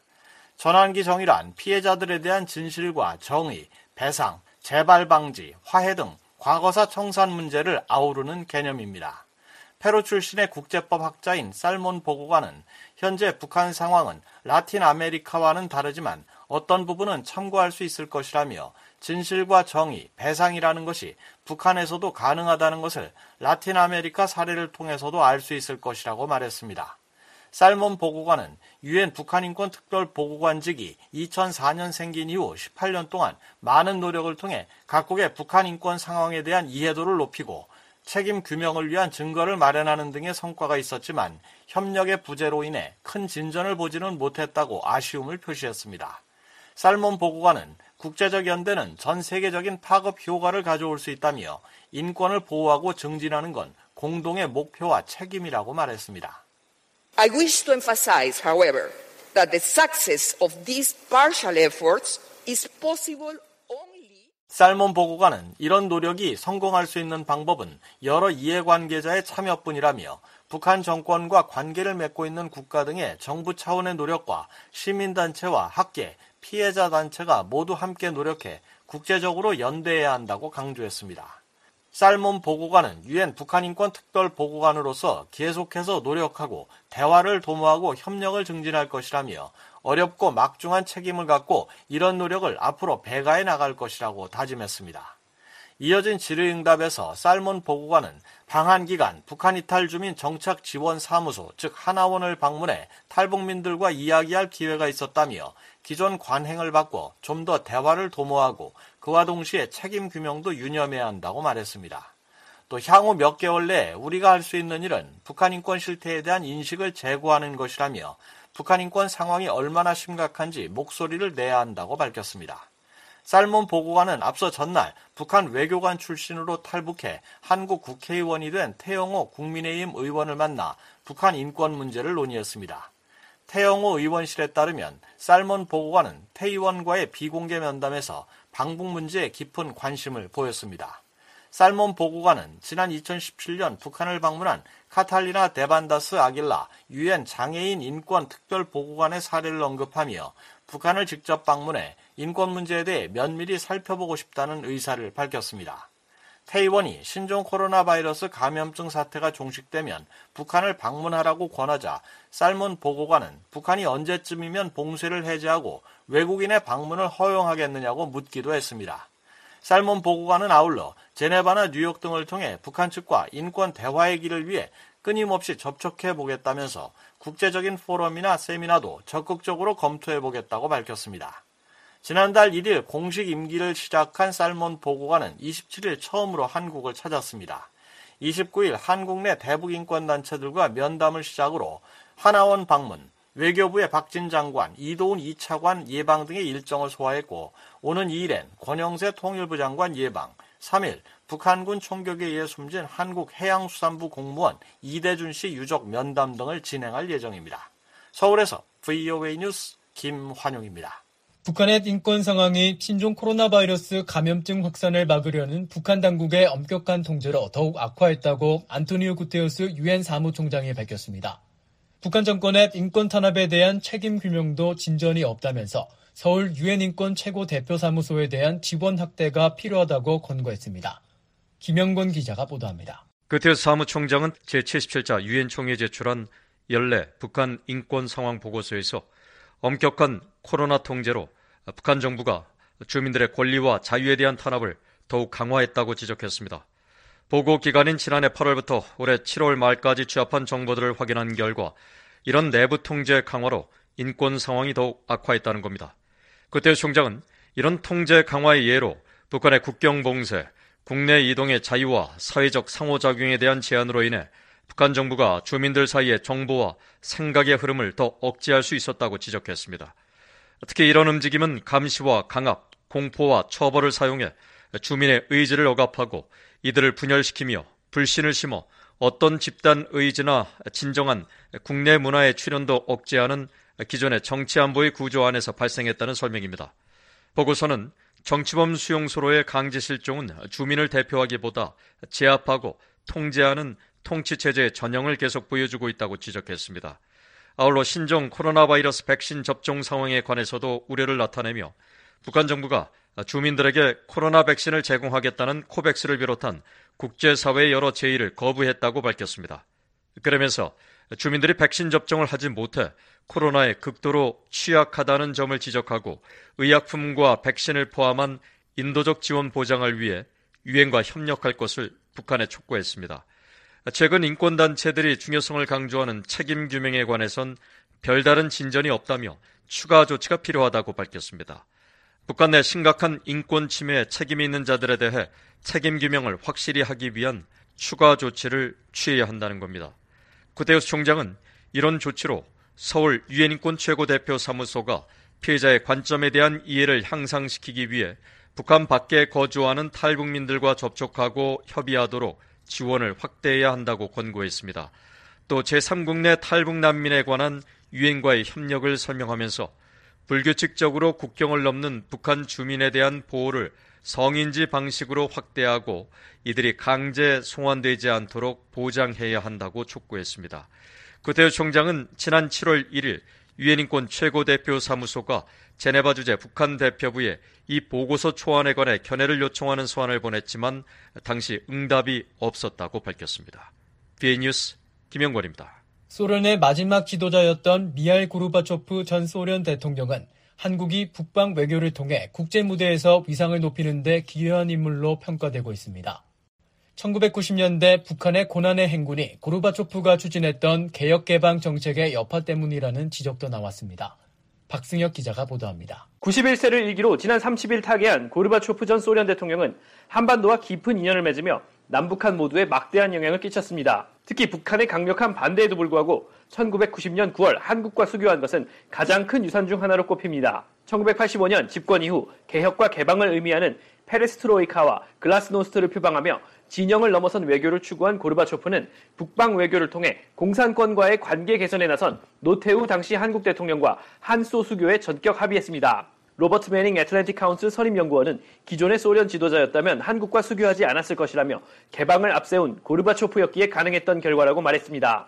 전환기 정의란 피해자들에 대한 진실과 정의, 배상, 재발 방지, 화해 등 과거사 청산 문제를 아우르는 개념입니다. 페루 출신의 국제법 학자인 살몬 보고관은 현재 북한 상황은 라틴 아메리카와는 다르지만 어떤 부분은 참고할 수 있을 것이라며 진실과 정의, 배상이라는 것이 북한에서도 가능하다는 것을 라틴 아메리카 사례를 통해서도 알 수 있을 것이라고 말했습니다. 살몬 보고관은 유엔 북한인권 특별보고관직이 2004년 생긴 이후 18년 동안 많은 노력을 통해 각국의 북한 인권 상황에 대한 이해도를 높이고 책임 규명을 위한 증거를 마련하는 등의 성과가 있었지만 협력의 부재로 인해 큰 진전을 보지는 못했다고 아쉬움을 표시했습니다. 살몬 보고관은 국제적 연대는 전 세계적인 파급 효과를 가져올 수 있다며 인권을 보호하고 증진하는 건 공동의 목표와 책임이라고 말했습니다. I wish to emphasize, however, that the success of these partial efforts is possible only. 살몬 보고관은 이런 노력이 성공할 수 있는 방법은 여러 이해관계자의 참여뿐이라며 북한 정권과 관계를 맺고 있는 국가 등의 정부 차원의 노력과 시민단체와 학계, 피해자 단체가 모두 함께 노력해 국제적으로 연대해야 한다고 강조했습니다. 살몬 보고관은 유엔 북한인권 특별보고관으로서 계속해서 노력하고 대화를 도모하고 협력을 증진할 것이라며 어렵고 막중한 책임을 갖고 이런 노력을 앞으로 배가해 나갈 것이라고 다짐했습니다. 이어진 질의응답에서 살몬 보고관은 방한기간 북한 이탈 주민 정착지원사무소 즉 하나원을 방문해 탈북민들과 이야기할 기회가 있었다며 기존 관행을 바꿔 좀 더 대화를 도모하고 그와 동시에 책임 규명도 유념해야 한다고 말했습니다. 또 향후 몇 개월 내에 우리가 할 수 있는 일은 북한 인권 실태에 대한 인식을 제고하는 것이라며 북한 인권 상황이 얼마나 심각한지 목소리를 내야 한다고 밝혔습니다. 살몬 보고관은 앞서 전날 북한 외교관 출신으로 탈북해 한국 국회의원이 된 태영호 국민의힘 의원을 만나 북한 인권 문제를 논의했습니다. 태영호 의원실에 따르면 살몬 보고관은 태 의원과의 비공개 면담에서 방북 문제에 깊은 관심을 보였습니다. 살몬 보고관은 지난 2017년 북한을 방문한 카탈리나 데반다스 아길라 유엔 장애인 인권 특별보고관의 사례를 언급하며 북한을 직접 방문해 인권 문제에 대해 면밀히 살펴보고 싶다는 의사를 밝혔습니다. 태의원이 신종 코로나 바이러스 감염증 사태가 종식되면 북한을 방문하라고 권하자 살몬 보고관은 북한이 언제쯤이면 봉쇄를 해제하고 외국인의 방문을 허용하겠느냐고 묻기도 했습니다. 살몬 보고관은 아울러 제네바나 뉴욕 등을 통해 북한 측과 인권 대화의 길을 위해 끊임없이 접촉해보겠다면서 국제적인 포럼이나 세미나도 적극적으로 검토해보겠다고 밝혔습니다. 지난달 1일 공식 임기를 시작한 살몬 보고관은 27일 처음으로 한국을 찾았습니다. 29일 한국 내 대북인권단체들과 면담을 시작으로 하나원 방문, 외교부의 박진 장관, 이도훈 2차관 예방 등의 일정을 소화했고 오는 2일엔 권영세 통일부 장관 예방, 3일 북한군 총격에 의해 숨진 한국 해양수산부 공무원 이대준 씨 유족 면담 등을 진행할 예정입니다. 서울에서 VOA 뉴스 김환용입니다. 북한의 인권 상황이 신종 코로나 바이러스 감염증 확산을 막으려는 북한 당국의 엄격한 통제로 더욱 악화했다고 안토니오 구테우스 유엔 사무총장이 밝혔습니다. 북한 정권의 인권 탄압에 대한 책임 규명도 진전이 없다면서 서울 유엔 인권 최고 대표 사무소에 대한 지원 확대가 필요하다고 권고했습니다. 김영권 기자가 보도합니다. 구테우스 사무총장은 제77자 유엔 총회에 제출한 연례 북한 인권 상황 보고서에서 엄격한 코로나 통제로 북한 정부가 주민들의 권리와 자유에 대한 탄압을 더욱 강화했다고 지적했습니다. 보고 기간인 지난해 8월부터 올해 7월 말까지 취합한 정보들을 확인한 결과 이런 내부 통제 강화로 인권 상황이 더욱 악화했다는 겁니다. 구테우스 총장은 이런 통제 강화의 예로 북한의 국경 봉쇄, 국내 이동의 자유와 사회적 상호작용에 대한 제한으로 인해 북한 정부가 주민들 사이의 정보와 생각의 흐름을 더 억제할 수 있었다고 지적했습니다. 특히 이런 움직임은 감시와 강압, 공포와 처벌을 사용해 주민의 의지를 억압하고 이들을 분열시키며 불신을 심어 어떤 집단 의지나 진정한 국내 문화의 출현도 억제하는 기존의 정치안보의 구조 안에서 발생했다는 설명입니다. 보고서는 정치범 수용소로의 강제 실종은 주민을 대표하기보다 제압하고 통제하는 통치체제의 전형을 계속 보여주고 있다고 지적했습니다. 아울러 신종 코로나 바이러스 백신 접종 상황에 관해서도 우려를 나타내며 북한 정부가 주민들에게 코로나 백신을 제공하겠다는 코백스를 비롯한 국제사회의 여러 제의를 거부했다고 밝혔습니다. 그러면서 주민들이 백신 접종을 하지 못해 코로나에 극도로 취약하다는 점을 지적하고 의약품과 백신을 포함한 인도적 지원 보장을 위해 유엔과 협력할 것을 북한에 촉구했습니다. 최근 인권단체들이 중요성을 강조하는 책임 규명에 관해선 별다른 진전이 없다며 추가 조치가 필요하다고 밝혔습니다. 북한 내 심각한 인권 침해에 책임이 있는 자들에 대해 책임 규명을 확실히 하기 위한 추가 조치를 취해야 한다는 겁니다. 구테우스 총장은 이런 조치로 서울 유엔 인권 최고대표 사무소가 피해자의 관점에 대한 이해를 향상시키기 위해 북한 밖에 거주하는 탈북민들과 접촉하고 협의하도록 지원을 확대해야 한다고 권고했습니다. 또 제3국 내 탈북 난민에 관한 유엔과의 협력을 설명하면서 불규칙적으로 국경을 넘는 북한 주민에 대한 보호를 성인지 방식으로 확대하고 이들이 강제 송환되지 않도록 보장해야 한다고 촉구했습니다. 구테우스 총장은 지난 7월 1일 유엔 인권 최고대표 사무소가 제네바 주재 북한 대표부에 이 보고서 초안에 관해 견해를 요청하는 서한을 보냈지만 당시 응답이 없었다고 밝혔습니다. BA 뉴스 김영권입니다. 소련의 마지막 지도자였던 미하일 고르바초프 전 소련 대통령은 한국이 북방 외교를 통해 국제 무대에서 위상을 높이는 데 기여한 인물로 평가되고 있습니다. 1990년대 북한의 고난의 행군이 고르바초프가 추진했던 개혁개방 정책의 여파 때문이라는 지적도 나왔습니다. 박승혁 기자가 보도합니다. 91세를 일기로 지난 30일 타계한 고르바초프 전 소련 대통령은 한반도와 깊은 인연을 맺으며 남북한 모두에 막대한 영향을 끼쳤습니다. 특히 북한의 강력한 반대에도 불구하고 1990년 9월 한국과 수교한 것은 가장 큰 유산 중 하나로 꼽힙니다. 1985년 집권 이후 개혁과 개방을 의미하는 페레스트로이카와 글라스노스트를 표방하며 진영을 넘어선 외교를 추구한 고르바초프는 북방 외교를 통해 공산권과의 관계 개선에 나선 노태우 당시 한국 대통령과 한소 수교에 전격 합의했습니다. 로버트 매닝 애틀랜틱 카운슬 선임연구원은 기존의 소련 지도자였다면 한국과 수교하지 않았을 것이라며 개방을 앞세운 고르바초프였기에 가능했던 결과라고 말했습니다.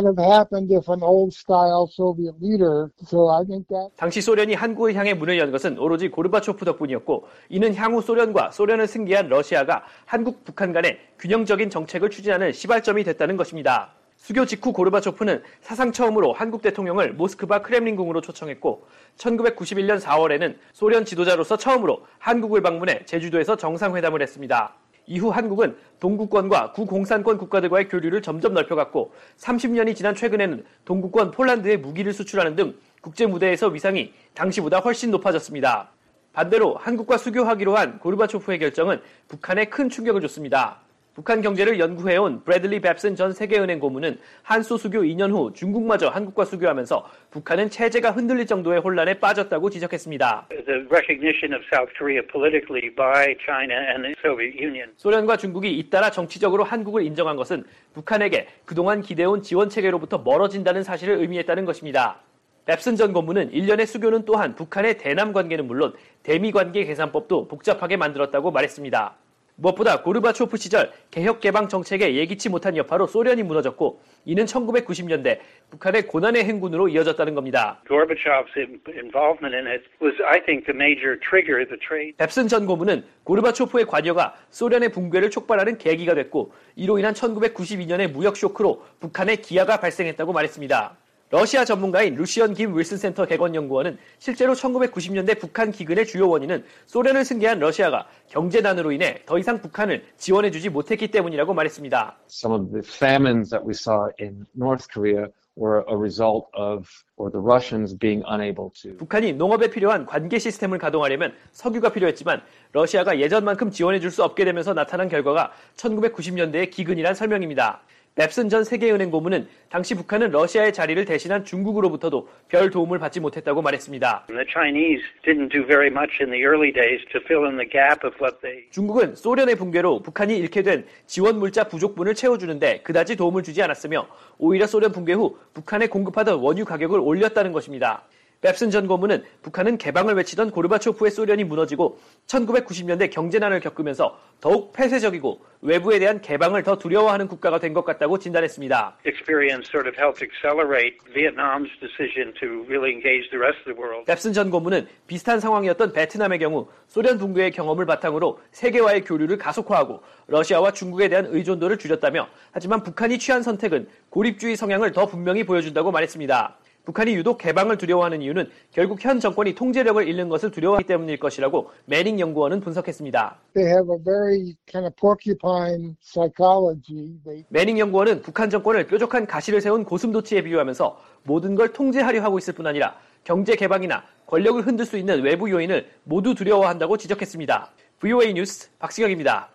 당시 소련이 한국을 향해 문을 연 것은 오로지 고르바초프 덕분이었고 이는 향후 소련과 소련을 승계한 러시아가 한국, 북한 간의 균형적인 정책을 추진하는 시발점이 됐다는 것입니다. 수교 직후 고르바초프는 사상 처음으로 한국 대통령을 모스크바 크렘린궁으로 초청했고 1991년 4월에는 소련 지도자로서 처음으로 한국을 방문해 제주도에서 정상회담을 했습니다. 이후 한국은 동구권과 구공산권 국가들과의 교류를 점점 넓혀갔고 30년이 지난 최근에는 동구권 폴란드에 무기를 수출하는 등 국제 무대에서 위상이 당시보다 훨씬 높아졌습니다. 반대로 한국과 수교하기로 한 고르바초프의 결정은 북한에 큰 충격을 줬습니다. 북한 경제를 연구해온 브래들리 뱁슨 전 세계은행 고문은 한소 수교 2년 후 중국마저 한국과 수교하면서 북한은 체제가 흔들릴 정도의 혼란에 빠졌다고 지적했습니다. The recognition of South Korea politically by China and the Soviet Union. 소련과 중국이 잇따라 정치적으로 한국을 인정한 것은 북한에게 그동안 기대해온 지원 체계로부터 멀어진다는 사실을 의미했다는 것입니다. 뱁슨 전 고문은 일련의 수교는 또한 북한의 대남 관계는 물론 대미 관계 계산법도 복잡하게 만들었다고 말했습니다. 무엇보다 고르바초프 시절 개혁개방 정책에 예기치 못한 여파로 소련이 무너졌고 이는 1990년대 북한의 고난의 행군으로 이어졌다는 겁니다. Gorbachev's involvement in it was, I think, the major trigger, the trade. 뱁슨 전 고문은 고르바초프의 관여가 소련의 붕괴를 촉발하는 계기가 됐고 이로 인한 1992년의 무역 쇼크로 북한의 기아가 발생했다고 말했습니다. 러시아 전문가인 루시언 김 윌슨 센터 개건연구원은 실제로 1990년대 북한 기근의 주요 원인은 소련을 승계한 러시아가 경제난으로 인해 더 이상 북한을 지원해주지 못했기 때문이라고 말했습니다. Some of the famines that we saw in North Korea were a result of or the Russians being unable to. 북한이 농업에 필요한 관계 시스템을 가동하려면 석유가 필요했지만 러시아가 예전만큼 지원해줄 수 없게 되면서 나타난 결과가 1990년대의 기근이란 설명입니다. 뱁슨 전 세계은행 고문은 당시 북한은 러시아의 자리를 대신한 중국으로부터도 별 도움을 받지 못했다고 말했습니다. The Chinese didn't do very much in the early days to fill in the gap of what they. 중국은 소련의 붕괴로 북한이 잃게 된 지원 물자 부족분을 채워주는데 그다지 도움을 주지 않았으며 오히려 소련 붕괴 후 북한에 공급하던 원유 가격을 올렸다는 것입니다. 뱁슨 전 고문은 북한은 개방을 외치던 고르바초프의 소련이 무너지고 1990년대 경제난을 겪으면서 더욱 폐쇄적이고 외부에 대한 개방을 더 두려워하는 국가가 된 것 같다고 진단했습니다. Experience sort of helped accelerate Vietnam's decision to really engage the rest of the world. 뱁슨 전 고문은 비슷한 상황이었던 베트남의 경우 소련 붕괴의 경험을 바탕으로 세계와의 교류를 가속화하고 러시아와 중국에 대한 의존도를 줄였다며 하지만 북한이 취한 선택은 고립주의 성향을 더 분명히 보여준다고 말했습니다. 북한이 유독 개방을 두려워하는 이유는 결국 현 정권이 통제력을 잃는 것을 두려워하기 때문일 것이라고 매닝 연구원은 분석했습니다. They have a very kind of porcupine psychology. 매닝 연구원은 북한 정권을 뾰족한 가시를 세운 고슴도치에 비유하면서 모든 걸 통제하려 하고 있을 뿐 아니라 경제 개방이나 권력을 흔들 수 있는 외부 요인을 모두 두려워한다고 지적했습니다. VOA 뉴스 박승혁입니다.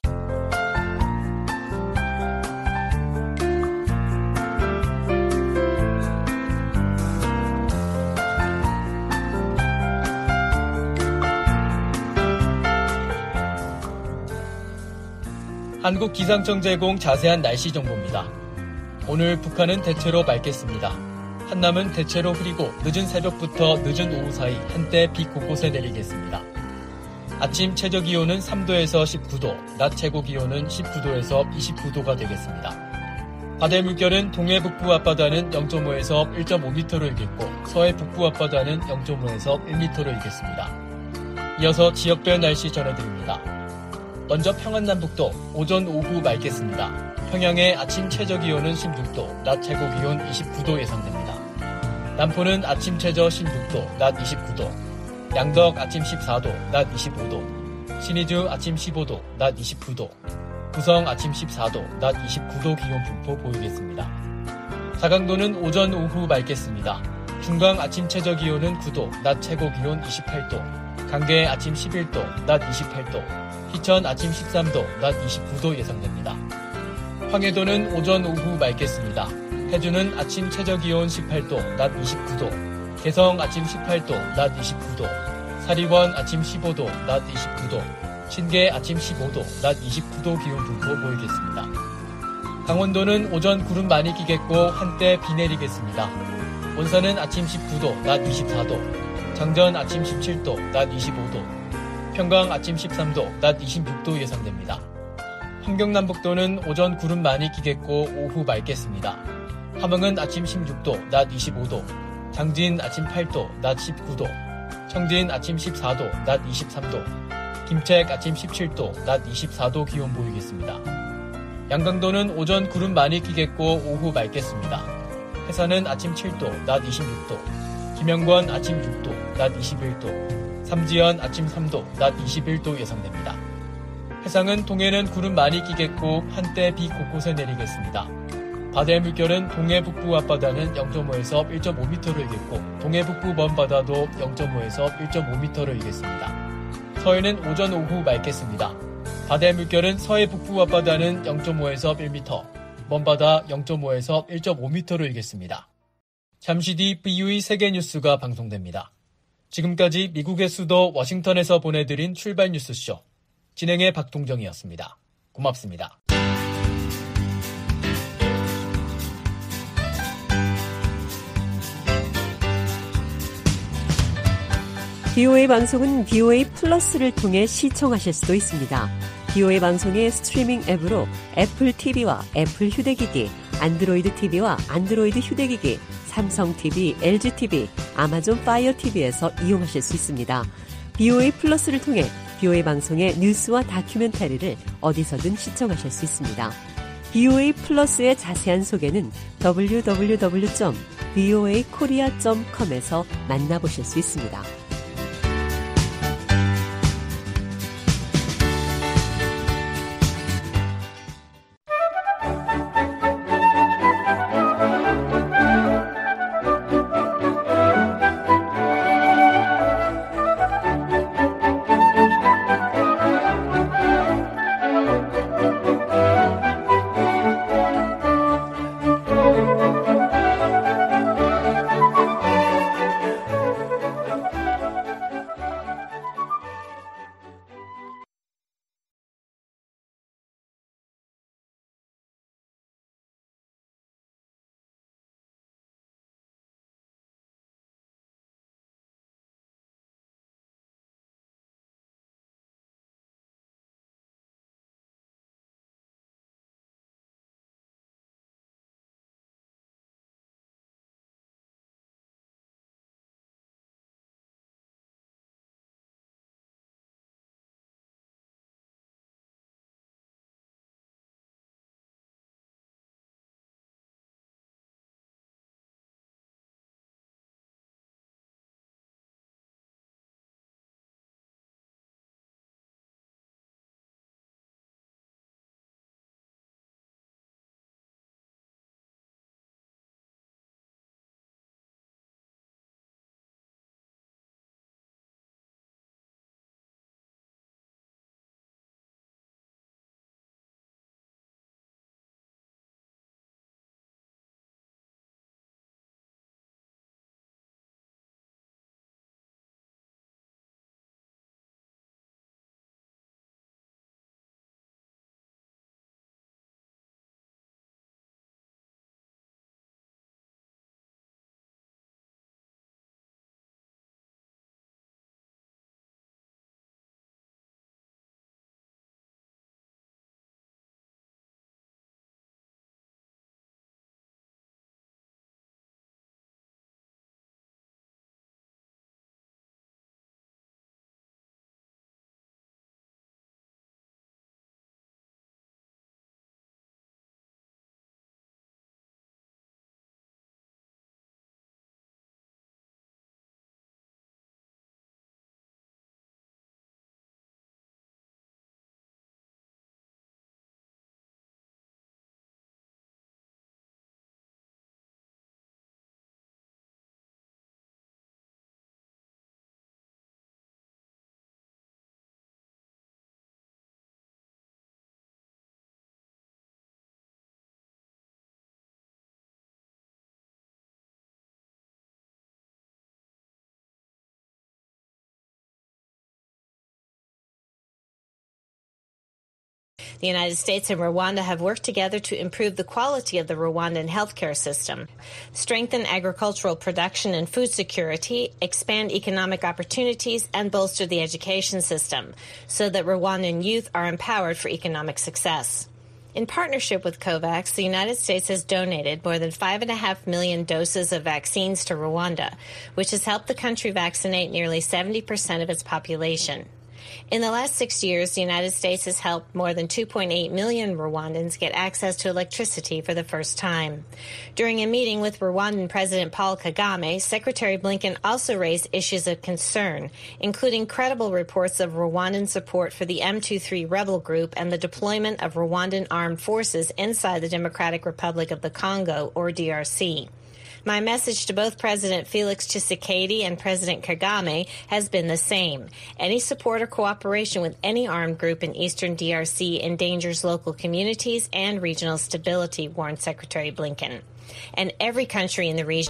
한국 기상청 제공 자세한 날씨 정보입니다. 오늘 북한은 대체로 맑겠습니다. 한남은 대체로 흐리고 늦은 새벽부터 늦은 오후 사이 한때 비 곳곳에 내리겠습니다. 아침 최저 기온은 3도에서 19도, 낮 최고 기온은 19도에서 29도가 되겠습니다. 바다의 물결은 동해 북부 앞바다는 0.5에서 1.5m로 일겠고 서해 북부 앞바다는 0.5에서 1m로 일겠습니다. 이어서 지역별 날씨 전해드립니다. 먼저 평안남북도 오전 오후 맑겠습니다. 평양의 아침 최저 기온은 16도, 낮 최고 기온 29도 예상됩니다. 남포는 아침 최저 16도, 낮 29도, 양덕 아침 14도, 낮 25도, 신의주 아침 15도, 낮 29도, 구성 아침 14도, 낮 29도 기온 분포 보이겠습니다. 자강도는 오전 오후 맑겠습니다. 중강 아침 최저 기온은 9도, 낮 최고 기온 28도, 강계 아침 11도, 낮 28도, 희천 아침 13도, 낮 29도 예상됩니다. 황해도는 오전 오후 맑겠습니다. 해주는 아침 최저 기온 18도, 낮 29도, 개성 아침 18도, 낮 29도, 사리원 아침 15도, 낮 29도, 신계 아침 15도, 낮 29도 기온 분포 보이겠습니다. 강원도는 오전 구름 많이 끼겠고 한때 비 내리겠습니다. 원산은 아침 19도, 낮 24도, 장전 아침 17도, 낮 25도, 평강 아침 13도, 낮 26도 예상됩니다. 함경남북도는 오전 구름 많이 끼겠고 오후 맑겠습니다. 함흥은 아침 16도, 낮 25도, 장진 아침 8도, 낮 19도, 청진 아침 14도, 낮 23도, 김책 아침 17도, 낮 24도 기온 보이겠습니다. 양강도는 오전 구름 많이 끼겠고 오후 맑겠습니다. 해산은 아침 7도, 낮 26도, 김영권 아침 6도, 낮 21도, 삼지연 아침 3도, 낮 21도 예상됩니다. 해상은 동해는 구름 많이 끼겠고 한때 비 곳곳에 내리겠습니다. 바다의 물결은 동해 북부 앞바다는 0.5에서 1.5m로 일겠고 동해 북부 먼바다도 0.5에서 1.5m로 일겠습니다. 서해는 오전 오후 맑겠습니다. 바다의 물결은 서해 북부 앞바다는 0.5에서 1m, 먼바다 0.5에서 1.5m로 일겠습니다. 잠시 뒤 BOE 세계뉴스가 방송됩니다. 지금까지 미국의 수도 워싱턴에서 보내드린 출발 뉴스쇼. 진행의 박동정이었습니다. 고맙습니다. BOA 방송은 BOA 플러스를 통해 시청하실 수도 있습니다. BOA 방송의 스트리밍 앱으로 애플 TV와 애플 휴대기기, 안드로이드 TV와 안드로이드 휴대기기, 삼성 TV, LG TV, 아마존 파이어 TV에서 이용하실 수 있습니다. BOA 플러스를 통해 BOA 방송의 뉴스와 다큐멘터리를 어디서든 시청하실 수 있습니다. BOA 플러스의 자세한 소개는 www.voakorea.com에서 만나보실 수 있습니다. The United States and Rwanda have worked together to improve the quality of the Rwandan healthcare system, strengthen agricultural production and food security, expand economic opportunities, and bolster the education system so that Rwandan youth are empowered for economic success. In partnership with COVAX, the United States has donated more than 5.5 million doses of vaccines to Rwanda, which has helped the country vaccinate nearly 70% of its population. In the last 6 years, the United States has helped more than 2.8 million Rwandans get access to electricity for the first time. During a meeting with Rwandan President Paul Kagame, Secretary Blinken also raised issues of concern, including credible reports of Rwandan support for the M23 rebel group and the deployment of Rwandan armed forces inside the Democratic Republic of the Congo, or DRC. My message to both President Felix Tshisekedi and President Kagame has been the same. Any support or cooperation with any armed group in eastern DRC endangers local communities and regional stability, warned Secretary Blinken. And every country in the region